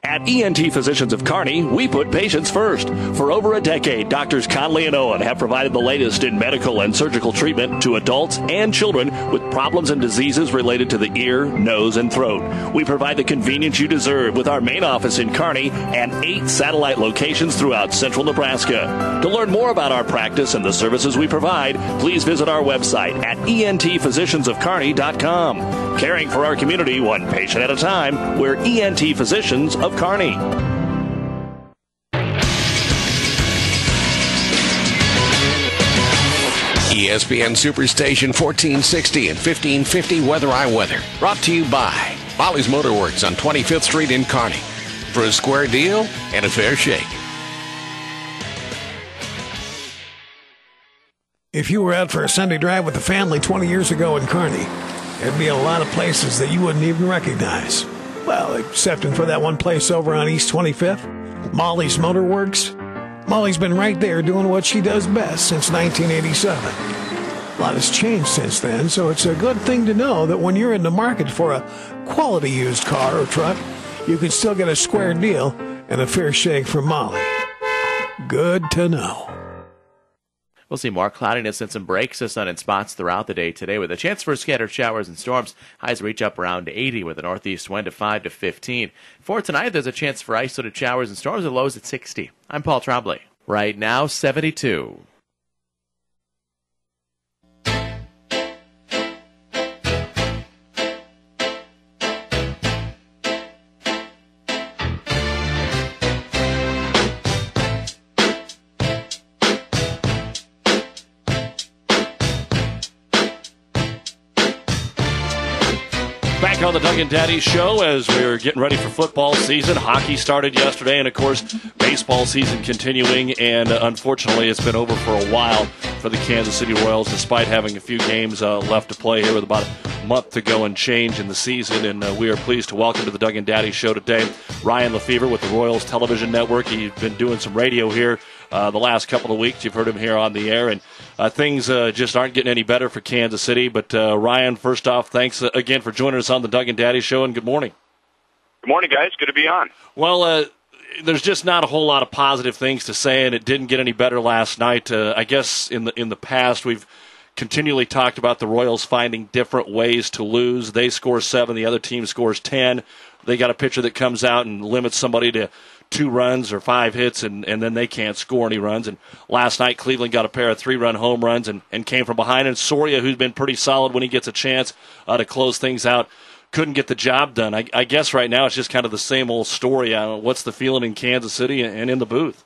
At E N T Physicians of Kearney, we put patients first. For over a decade, Doctors Conley and Owen have provided the latest in medical and surgical treatment to adults and children with problems and diseases related to the ear, nose, and throat. We provide the convenience you deserve with our main office in Kearney and eight satellite locations throughout central Nebraska. To learn more about our practice and the services we provide, please visit our website at E N T physicians of kearney dot com. Caring for our community one patient at a time, we're E N T Physicians of Kearney. E S P N Superstation fourteen sixty and fifteen fifty Weather I Weather. Brought to you by Molly's Motorworks on twenty-fifth Street in Kearney. For a square deal and a fair shake. If you were out for a Sunday drive with the family twenty years ago in Kearney, there'd be a lot of places that you wouldn't even recognize. Well, excepting for that one place over on East twenty-fifth, Molly's Motorworks. Molly's been right there doing what she does best since nineteen eighty-seven. A lot has changed since then, so it's a good thing to know that when you're in the market for a quality used car or truck, you can still get a square deal and a fair shake from Molly. Good to know. We'll see more cloudiness and some breaks of sun in spots throughout the day today with a chance for scattered showers and storms. Highs reach up around eighty with a northeast wind of five to fifteen. For tonight, there's a chance for isolated showers and storms with lows at sixty. I'm Paul Trombley. Right now, seventy-two. Back on the Doug and Daddy Show as we're getting ready for football season. Hockey started yesterday, and of course, baseball season continuing. And uh, unfortunately, it's been over for a while for the Kansas City Royals, despite having a few games uh, left to play here with about a month to go and change in the season. And uh, we are pleased to welcome to the Doug and Daddy Show today Ryan Lefevre with the Royals Television Network. He's been doing some radio here uh, the last couple of weeks. You've heard him here on the air, and uh, things uh, just aren't getting any better for Kansas City. But uh, Ryan, first off, thanks uh, again for joining us on the Doug and Daddy Show, and good morning. Good morning, guys. Good to be on. Well, uh, there's just not a whole lot of positive things to say, and it didn't get any better last night. Uh, I guess in the in the past we've continually talked about the Royals finding different ways to lose. They score seven, the other team scores ten. They got a pitcher that comes out and limits somebody to two runs or five hits, and, and then they can't score any runs. And last night, Cleveland got a pair of three-run home runs and, and came from behind. And Soria, who's been pretty solid when he gets a chance uh, to close things out, couldn't get the job done. I, I guess right now it's just kind of the same old story. Uh, what's the feeling in Kansas City and in the booth?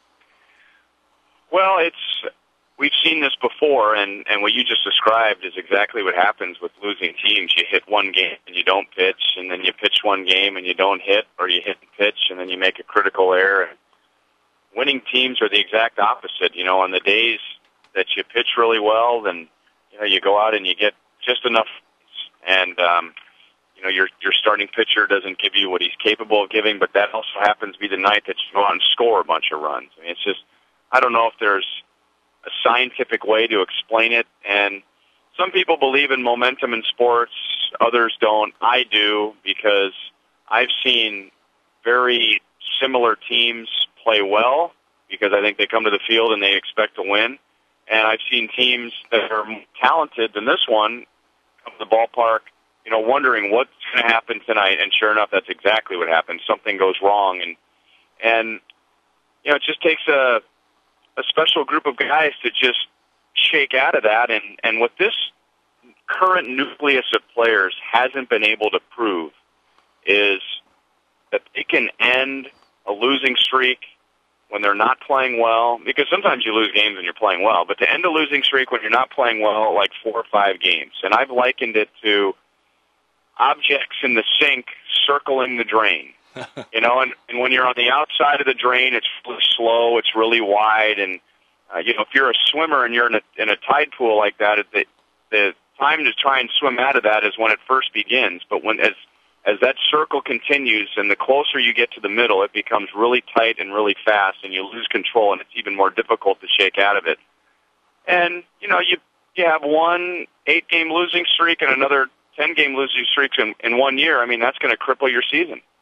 Well, it's we've seen this before, and, and what you just described is exactly what happens with losing teams. You hit one game and you don't pitch, and then you pitch one game and you don't hit, or you hit and pitch, and then you make a critical error. And winning teams are the exact opposite. You know, on the days that you pitch really well, then you know you go out and you get just enough, and um, you know your your starting pitcher doesn't give you what he's capable of giving, but that also happens to be the night that you go out and score a bunch of runs. I mean, it's just I don't know if there's a scientific way to explain it, and some people believe in momentum in sports, others don't. I do, because I've seen very similar teams play well, because I think they come to the field and they expect to win, and I've seen teams that are more talented than this one come to the ballpark, you know, wondering what's going to happen tonight, and sure enough, that's exactly what happened. Something goes wrong, and, and you know, it just takes a a special group of guys to just shake out of that. And, and what this current nucleus of players hasn't been able to prove is that they can end a losing streak when they're not playing well, because sometimes you lose games when you're playing well, but to end a losing streak when you're not playing well, like four or five games. And I've likened it to objects in the sink circling the drain. You know, and, and when you're on the outside of the drain, it's really slow, it's really wide, and, uh, you know, if you're a swimmer and you're in a, in a tide pool like that, the, the time to try and swim out of that is when it first begins. But when as as that circle continues and the closer you get to the middle, it becomes really tight and really fast, and you lose control, and it's even more difficult to shake out of it. And, you know, you, you have one eight-game losing streak and another ten-game losing streak in, in one year. I mean, that's going to cripple your season.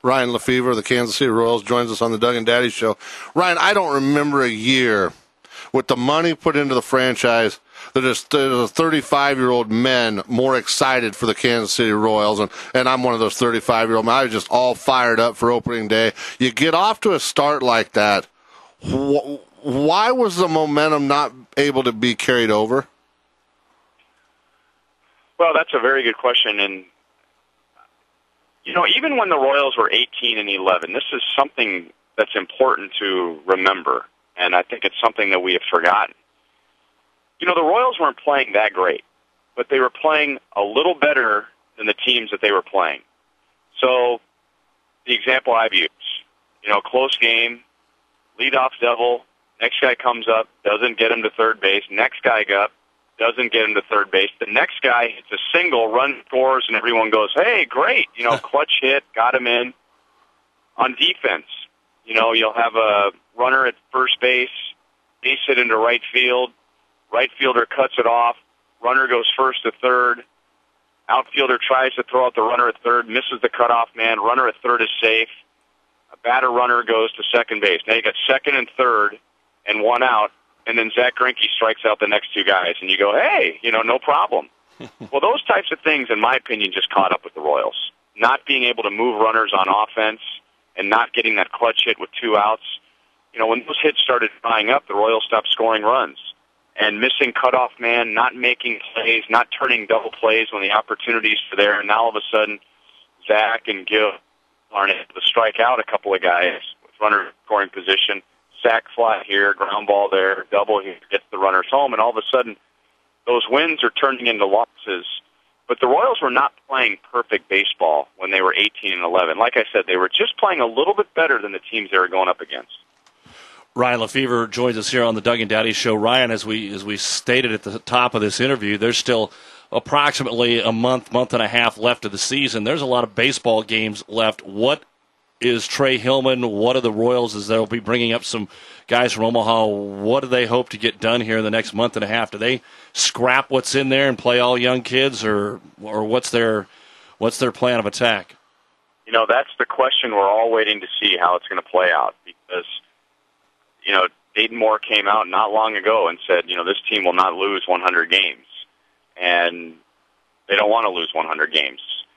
Ryan Lefevre of the Kansas City Royals joins us on the Doug and Daddy Show. Ryan, I don't remember a year with the money put into the franchise that is thirty-five-year-old men more excited for the Kansas City Royals, and, and I'm one of those thirty-five-year-old men. I was just all fired up for opening day. You get off to a start like that. Why was the momentum not able to be carried over? Well, that's a very good question, and you know, even when the Royals were eighteen and eleven, this is something that's important to remember, and I think it's something that we have forgotten. You know, the Royals weren't playing that great, but they were playing a little better than the teams that they were playing. So, the example I've used, you know, close game, leadoff double, next guy comes up, doesn't get him to third base, next guy up, doesn't get him to third base. The next guy hits a single, run scores, and everyone goes, hey, great, you know, clutch hit, got him in. On defense, you know, you'll have a runner at first base, base hit into right field, right fielder cuts it off, runner goes first to third, outfielder tries to throw out the runner at third, misses the cutoff man, runner at third is safe, a batter runner goes to second base. Now you got second and third and one out, and then Zach Greinke strikes out the next two guys, and you go, hey, you know, no problem. Well, those types of things, in my opinion, just caught up with the Royals. Not being able to move runners on offense and not getting that clutch hit with two outs. You know, when those hits started drying up, the Royals stopped scoring runs. And missing cutoff man, not making plays, not turning double plays when the opportunities are there, and now all of a sudden, Zach and Gil aren't able to strike out a couple of guys with runner scoring position. Sack fly here, ground ball there, double here, gets the runners home, and all of a sudden, those wins are turning into losses. But the Royals were not playing perfect baseball when they were eighteen and eleven. Like I said, they were just playing a little bit better than the teams they were going up against. Ryan Lefevre joins us here on the Doug and Daddy Show. Ryan, as we as we stated at the top of this interview, there's still approximately a month, month and a half left of the season. There's a lot of baseball games left. What is Trey Hillman? What are the Royals as they'll be bringing up some guys from Omaha? What do they hope to get done here in the next month and a half? Do they scrap what's in there and play all young kids, or or what's their what's their plan of attack? You know, that's the question we're all waiting to see how it's going to play out, because you know, Dayton Moore came out not long ago and said, you know, this team will not lose one hundred games. And they don't want to lose one hundred games.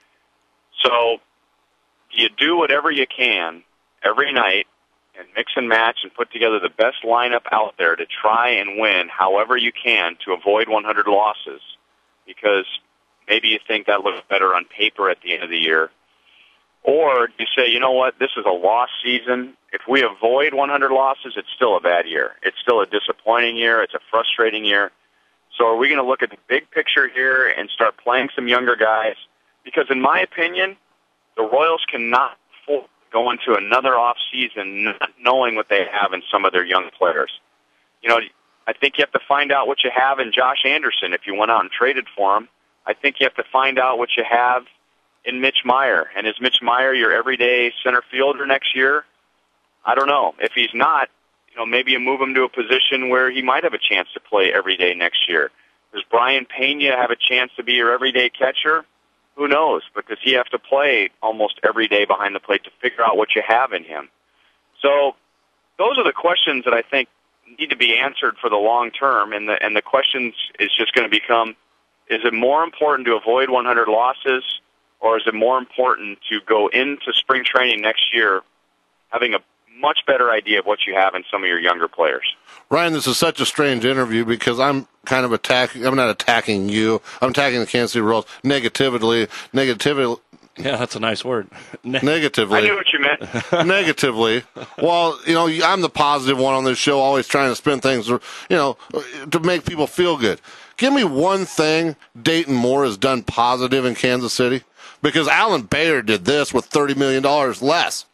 So you do whatever you can every night and mix and match and put together the best lineup out there to try and win however you can to avoid one hundred losses, because maybe you think that looks better on paper at the end of the year. Or you say, you know what, this is a lost season. If we avoid one hundred losses, it's still a bad year. It's still a disappointing year. It's a frustrating year. So are we going to look at the big picture here and start playing some younger guys? Because in my opinion, the Royals cannot afford to go into another off season not knowing what they have in some of their young players. You know, I think you have to find out what you have in Josh Anderson if you went out and traded for him. I think you have to find out what you have in Mitch Meyer. And is Mitch Meyer your everyday center fielder next year? I don't know. If he's not, you know, maybe you move him to a position where he might have a chance to play every day next year. Does Brian Pena have a chance to be your everyday catcher? Who knows? But does he have to play almost every day behind the plate to figure out what you have in him? So those are the questions that I think need to be answered for the long term, and the, and the questions is just going to become, is it more important to avoid one hundred losses, or is it more important to go into spring training next year having a much better idea of what you have in some of your younger players? Ryan, this is such a strange interview because I'm kind of attacking, I'm not attacking you, I'm attacking the Kansas City Royals negatively, negatively. Yeah, that's a nice word. Negatively. I knew what you meant. Negatively. Well, you know, I'm the positive one on this show, always trying to spin things, you know, to make people feel good. Give me one thing Dayton Moore has done positive in Kansas City, because Alan Bayer did this with thirty million dollars less.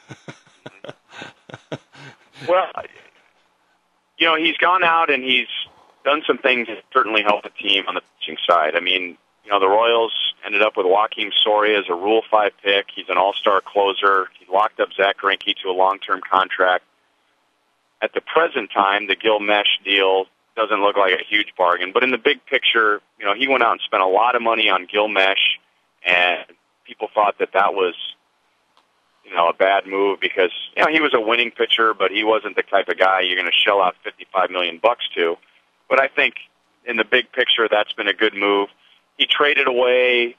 Well, you know, he's gone out and he's done some things that certainly help the team on the pitching side. I mean, you know, the Royals ended up with Joakim Soria as a Rule five pick. He's an all-star closer. He locked up Zach Greinke to a long-term contract. At the present time, the Gil Mesh deal doesn't look like a huge bargain. But in the big picture, you know, he went out and spent a lot of money on Gil Mesh, and people thought that that was, you know, a bad move because, you know, he was a winning pitcher, but he wasn't the type of guy you're going to shell out fifty-five million bucks to. But I think in the big picture, that's been a good move. He traded away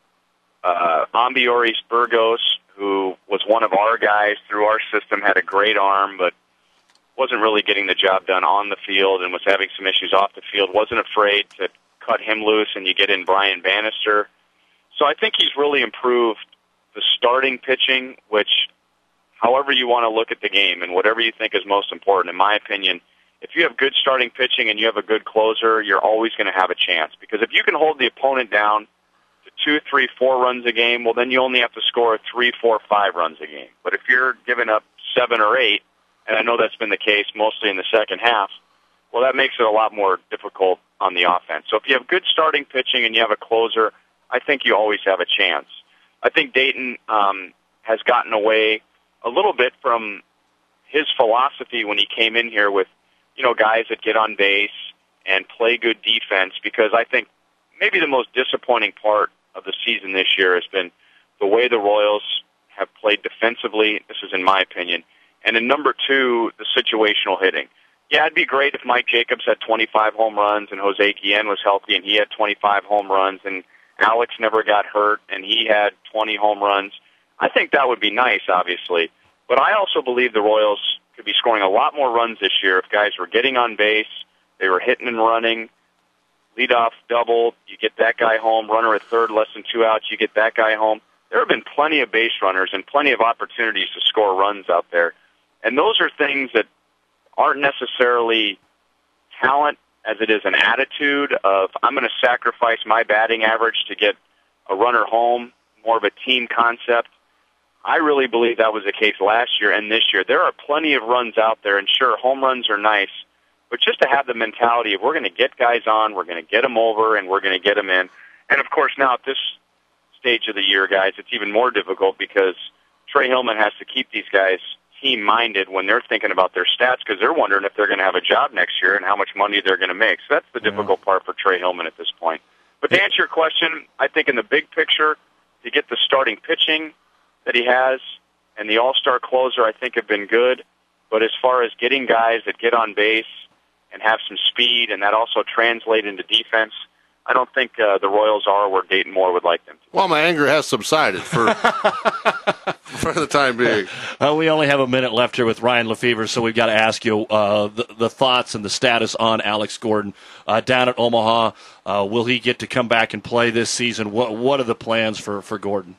uh, Ambioris Burgos, who was one of our guys through our system, had a great arm, but wasn't really getting the job done on the field and was having some issues off the field. Wasn't afraid to cut him loose, and you get in Brian Bannister. So I think he's really improved the starting pitching, which, however you want to look at the game and whatever you think is most important, in my opinion, if you have good starting pitching and you have a good closer, you're always going to have a chance. Because if you can hold the opponent down to two, three, four runs a game, well, then you only have to score three, four, five runs a game. But if you're giving up seven or eight, and I know that's been the case mostly in the second half, well, that makes it a lot more difficult on the offense. So if you have good starting pitching and you have a closer, I think you always have a chance. I think Dayton um, has gotten away a little bit from his philosophy when he came in here with, you know, guys that get on base and play good defense, because I think maybe the most disappointing part of the season this year has been the way the Royals have played defensively. This is in my opinion. And then number two, the situational hitting. Yeah, it'd be great if Mike Jacobs had twenty-five home runs and Jose Guillen was healthy and he had twenty-five home runs and Alex never got hurt and he had twenty home runs. I think that would be nice, obviously. But I also believe the Royals could be scoring a lot more runs this year if guys were getting on base, they were hitting and running, leadoff double, you get that guy home, runner at third, less than two outs, you get that guy home. There have been plenty of base runners and plenty of opportunities to score runs out there. And those are things that aren't necessarily talent as it is an attitude of, I'm going to sacrifice my batting average to get a runner home, more of a team concept. I really believe that was the case last year and this year. There are plenty of runs out there, and sure, home runs are nice, but just to have the mentality of we're going to get guys on, we're going to get them over, and we're going to get them in. And, of course, now at this stage of the year, guys, it's even more difficult because Trey Hillman has to keep these guys team-minded when they're thinking about their stats because they're wondering if they're going to have a job next year and how much money they're going to make. So that's the difficult part for Trey Hillman at this point. But to answer your question, I think in the big picture, to get the starting pitching that he has and the all-star closer, I think have been good. But as far as getting guys that get on base and have some speed and that also translate into defense, I don't think uh, the Royals are where Dayton Moore would like them to. Well, my anger has subsided for for the time being. Uh, we only have a minute left here with Ryan Lefevre, so we've got to ask you uh, the, the thoughts and the status on Alex Gordon uh, down at Omaha. Uh, will he get to come back and play this season? What What are the plans for, for Gordon?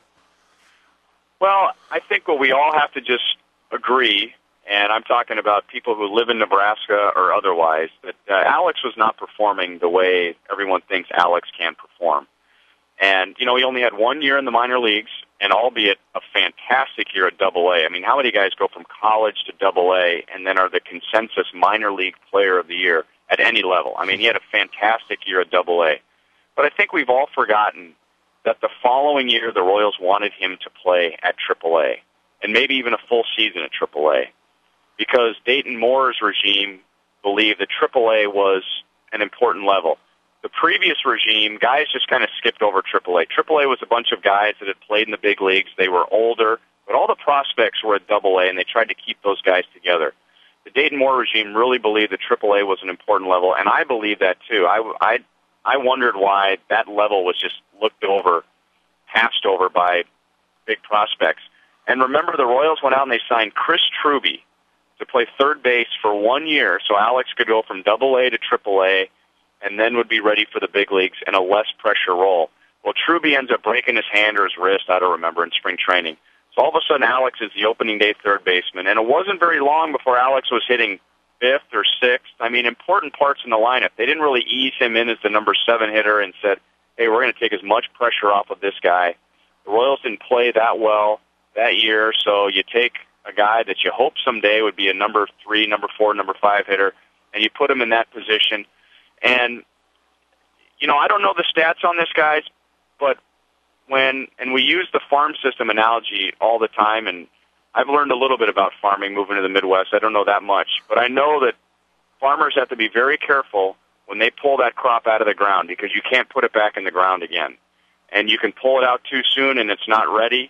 Well, I think what we all have to just agree, and I'm talking about people who live in Nebraska or otherwise, that uh, Alex was not performing the way everyone thinks Alex can perform. And, you know, he only had one year in the minor leagues, and albeit a fantastic year at Double A. I mean, how many guys go from college to Double A and then are the consensus minor league player of the year at any level? I mean, he had a fantastic year at Double A. But I think we've all forgotten that the following year the Royals wanted him to play at Triple A, and maybe even a full season at Triple A, because Dayton Moore's regime believed that Triple A was an important level. The previous regime, guys just kind of skipped over Triple A. Triple A was a bunch of guys that had played in the big leagues. They were older, but all the prospects were at Double A, and they tried to keep those guys together. The Dayton Moore regime really believed that Triple A was an important level, and I believe that too. I, I, I wondered why that level was just looked over, passed over by big prospects. And remember, the Royals went out and they signed Chris Truby to play third base for one year, so Alex could go from Double A to Triple A, and then would be ready for the big leagues in a less pressure role. Well, Truby ends up breaking his hand or his wrist, I don't remember, in spring training. So all of a sudden, Alex is the opening day third baseman, and it wasn't very long before Alex was hitting fifth or sixth. I mean, important parts in the lineup. They didn't really ease him in as the number seven hitter and said, hey, we're going to take as much pressure off of this guy. The Royals didn't play that well that year, so you take a guy that you hope someday would be a number three, number four, number five hitter, and you put him in that position. And, you know, I don't know the stats on this, guys, but when, and we use the farm system analogy all the time, and I've learned a little bit about farming moving to the Midwest. I don't know that much, but I know that farmers have to be very careful when they pull that crop out of the ground because you can't put it back in the ground again. And you can pull it out too soon and it's not ready,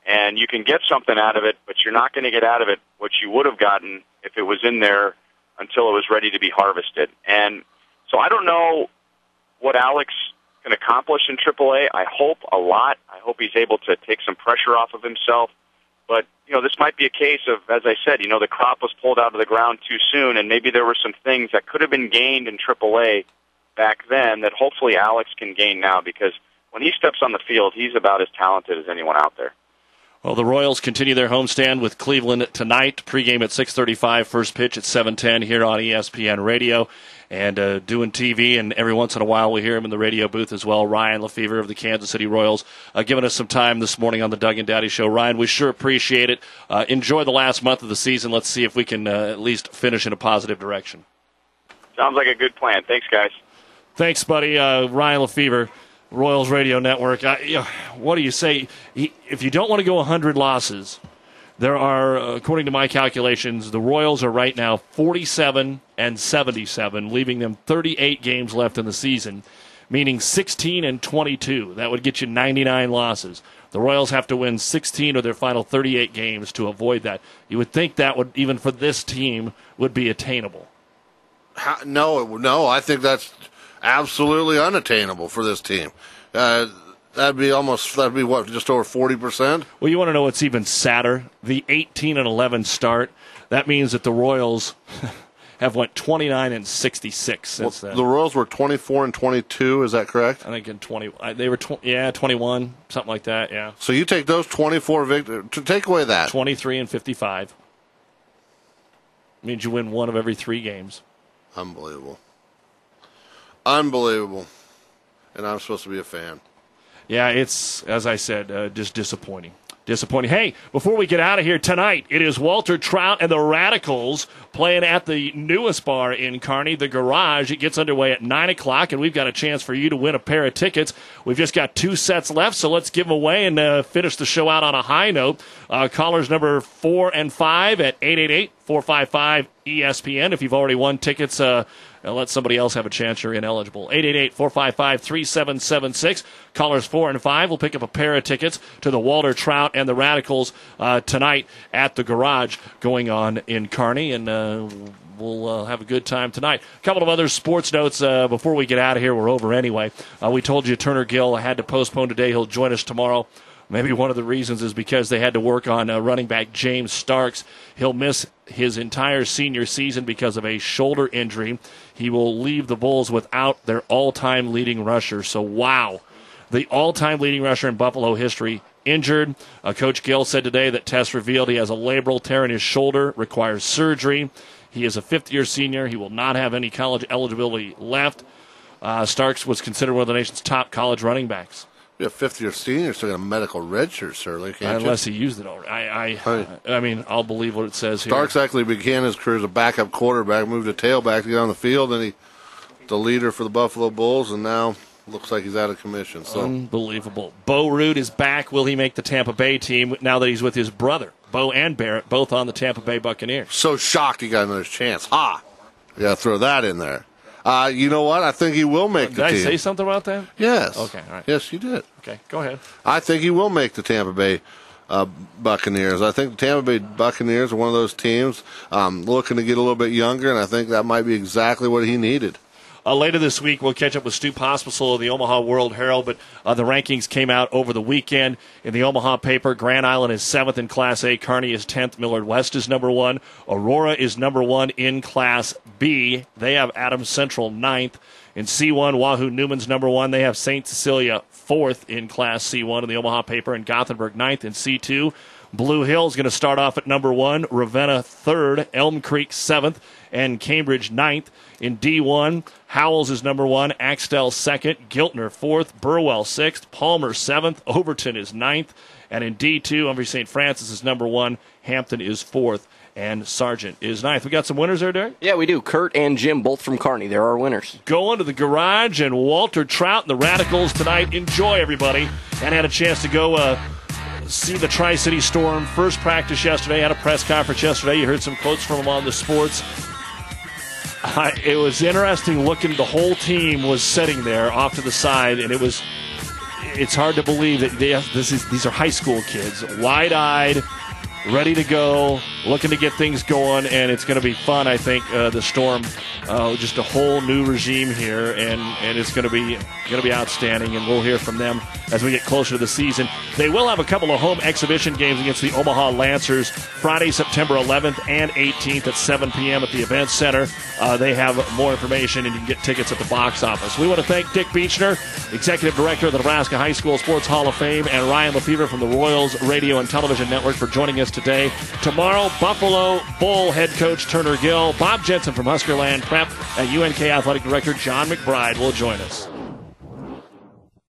and you can get something out of it, but you're not going to get out of it what you would have gotten if it was in there until it was ready to be harvested. And so I don't know what Alex can accomplish in triple A. I hope a lot. I hope he's able to take some pressure off of himself. But, you know, this might be a case of, as I said, you know, the crop was pulled out of the ground too soon, and maybe there were some things that could have been gained in triple A back then that hopefully Alex can gain now, because when he steps on the field, he's about as talented as anyone out there. Well, the Royals continue their homestand with Cleveland tonight. Pregame at six thirty-five, first pitch at seven ten here on E S P N Radio. And uh, doing T V, and every once in a while we hear him in the radio booth as well. Ryan Lefevre of the Kansas City Royals uh, giving us some time this morning on the Doug and Daddy Show. Ryan, we sure appreciate it. Uh, enjoy the last month of the season. Let's see if we can uh, at least finish in a positive direction. Sounds like a good plan. Thanks, guys. Thanks, buddy. Uh, Ryan Lefevre, Royals Radio Network. Uh, you know, what do you say? He, if you don't want to go one hundred losses, there are, according to my calculations, the Royals are right now forty-seven and seventy-seven, leaving them thirty-eight games left in the season, meaning sixteen and twenty-two. That would get you ninety-nine losses. The Royals have to win sixteen of their final thirty-eight games to avoid that. You would think that would, even for this team, would be attainable. How, no, no, I think that's absolutely unattainable for this team. Uh, That'd be almost, that'd be what, just over forty percent? Well, you want to know what's even sadder? The eighteen and eleven start. That means that the Royals have went twenty-nine and sixty-six since well, then. The Royals were twenty-four and twenty-two, is that correct? I think in twenty, they were, tw- yeah, twenty-one, something like that, yeah. So you take those twenty-four victories, take away that. twenty-three and fifty-five. Means you win one of every three games. Unbelievable. Unbelievable. And I'm supposed to be a fan. Yeah, it's, as I said, uh, just disappointing. Disappointing. Hey, before we get out of here tonight, it is Walter Trout and the Radicals playing at the newest bar in Kearney, the Garage. It gets underway at nine o'clock, and we've got a chance for you to win a pair of tickets. We've just got two sets left, so let's give them away and uh, finish the show out on a high note. Uh, callers number four and five at eight eight eight, four five five, E S P N. If you've already won tickets, uh, and let somebody else have a chance. You're ineligible. eight eight eight, four five five, three seven seven six. Callers four and five will pick up a pair of tickets to the Walter Trout and the Radicals uh, tonight at the Garage going on in Kearney, and uh, we'll uh, have a good time tonight. A couple of other sports notes uh, before we get out of here. We're over anyway. Uh, we told you Turner Gill had to postpone today. He'll join us tomorrow. Maybe one of the reasons is because they had to work on uh, running back James Starks. He'll miss his entire senior season because of a shoulder injury. He will leave the Bulls without their all-time leading rusher. So, wow. The all-time leading rusher in Buffalo history injured. Uh, Coach Gill said today that tests revealed he has a labral tear in his shoulder, requires surgery. He is a fifth-year senior. He will not have any college eligibility left. Uh, Starks was considered one of the nation's top college running backs. Be a fifth-year senior, still got a medical redshirt, certainly, can't Unless you? he used it already. I, I, I mean, I'll believe what it says here. Starks actually began his career as a backup quarterback, moved to tailback to get on the field, and he the leader for the Buffalo Bulls, and now looks like he's out of commission. So unbelievable. Bo Root is back. Will he make the Tampa Bay team now that he's with his brother, Bo and Barrett, both on the Tampa Bay Buccaneers? So shocked he got another chance. Ha! You got to throw that in there. Uh, you know what? I think he will make did the I team. Did I say something about that? Yes. Okay, all right. Yes, you did. Okay, go ahead. I think he will make the Tampa Bay uh, Buccaneers. I think the Tampa Bay Buccaneers are one of those teams um, looking to get a little bit younger, and I think that might be exactly what he needed. Uh, later this week, we'll catch up with Stu Pospisil of the Omaha World Herald, but uh, the rankings came out over the weekend. In the Omaha paper, Grand Island is seventh in Class A, Kearney is tenth, Millard West is number one, Aurora is number one in Class B. They have Adams Central ninth. In C one, Wahoo Newman's number one. They have Saint Cecilia fourth in Class C one in the Omaha paper, and Gothenburg ninth. In C two, Blue Hill's going to start off at number one, Ravenna third, Elm Creek seventh, and Cambridge ninth. In D one, Howells is number one, Axtell second, Giltner fourth, Burwell sixth, Palmer seventh, Overton is ninth, and in D two, Humphrey Saint Francis is number one, Hampton is fourth, and Sargent is ninth. We got some winners there, Derek? Yeah, we do. Kurt and Jim, both from Kearney. They're our winners. Going to the Garage, and Walter Trout and the Radicals tonight. Enjoy, everybody. And had a chance to go uh, see the Tri-City Storm. First practice yesterday, had a press conference yesterday. You heard some quotes from them on the sports. Uh, it was interesting looking. The whole team was sitting there off to the side, and it was it's hard to believe that they have, this is these are high school kids, wide-eyed, ready to go, looking to get things going, and it's going to be fun. I think uh, the Storm, uh, just a whole new regime here, and, and it's going to be going to be outstanding. And we'll hear from them as we get closer to the season. They will have a couple of home exhibition games against the Omaha Lancers Friday, September eleventh and eighteenth at seven p.m. at the Event Center. Uh, they have more information, and you can get tickets at the box office. We want to thank Dick Beechner, Executive Director of the Nebraska High School Sports Hall of Fame, and Ryan Lefevre from the Royals Radio and Television Network for joining us today. Tomorrow, Buffalo Bull head coach Turner Gill, Bob Jensen from Huskerland Prep, and U N K Athletic Director John McBride will join us.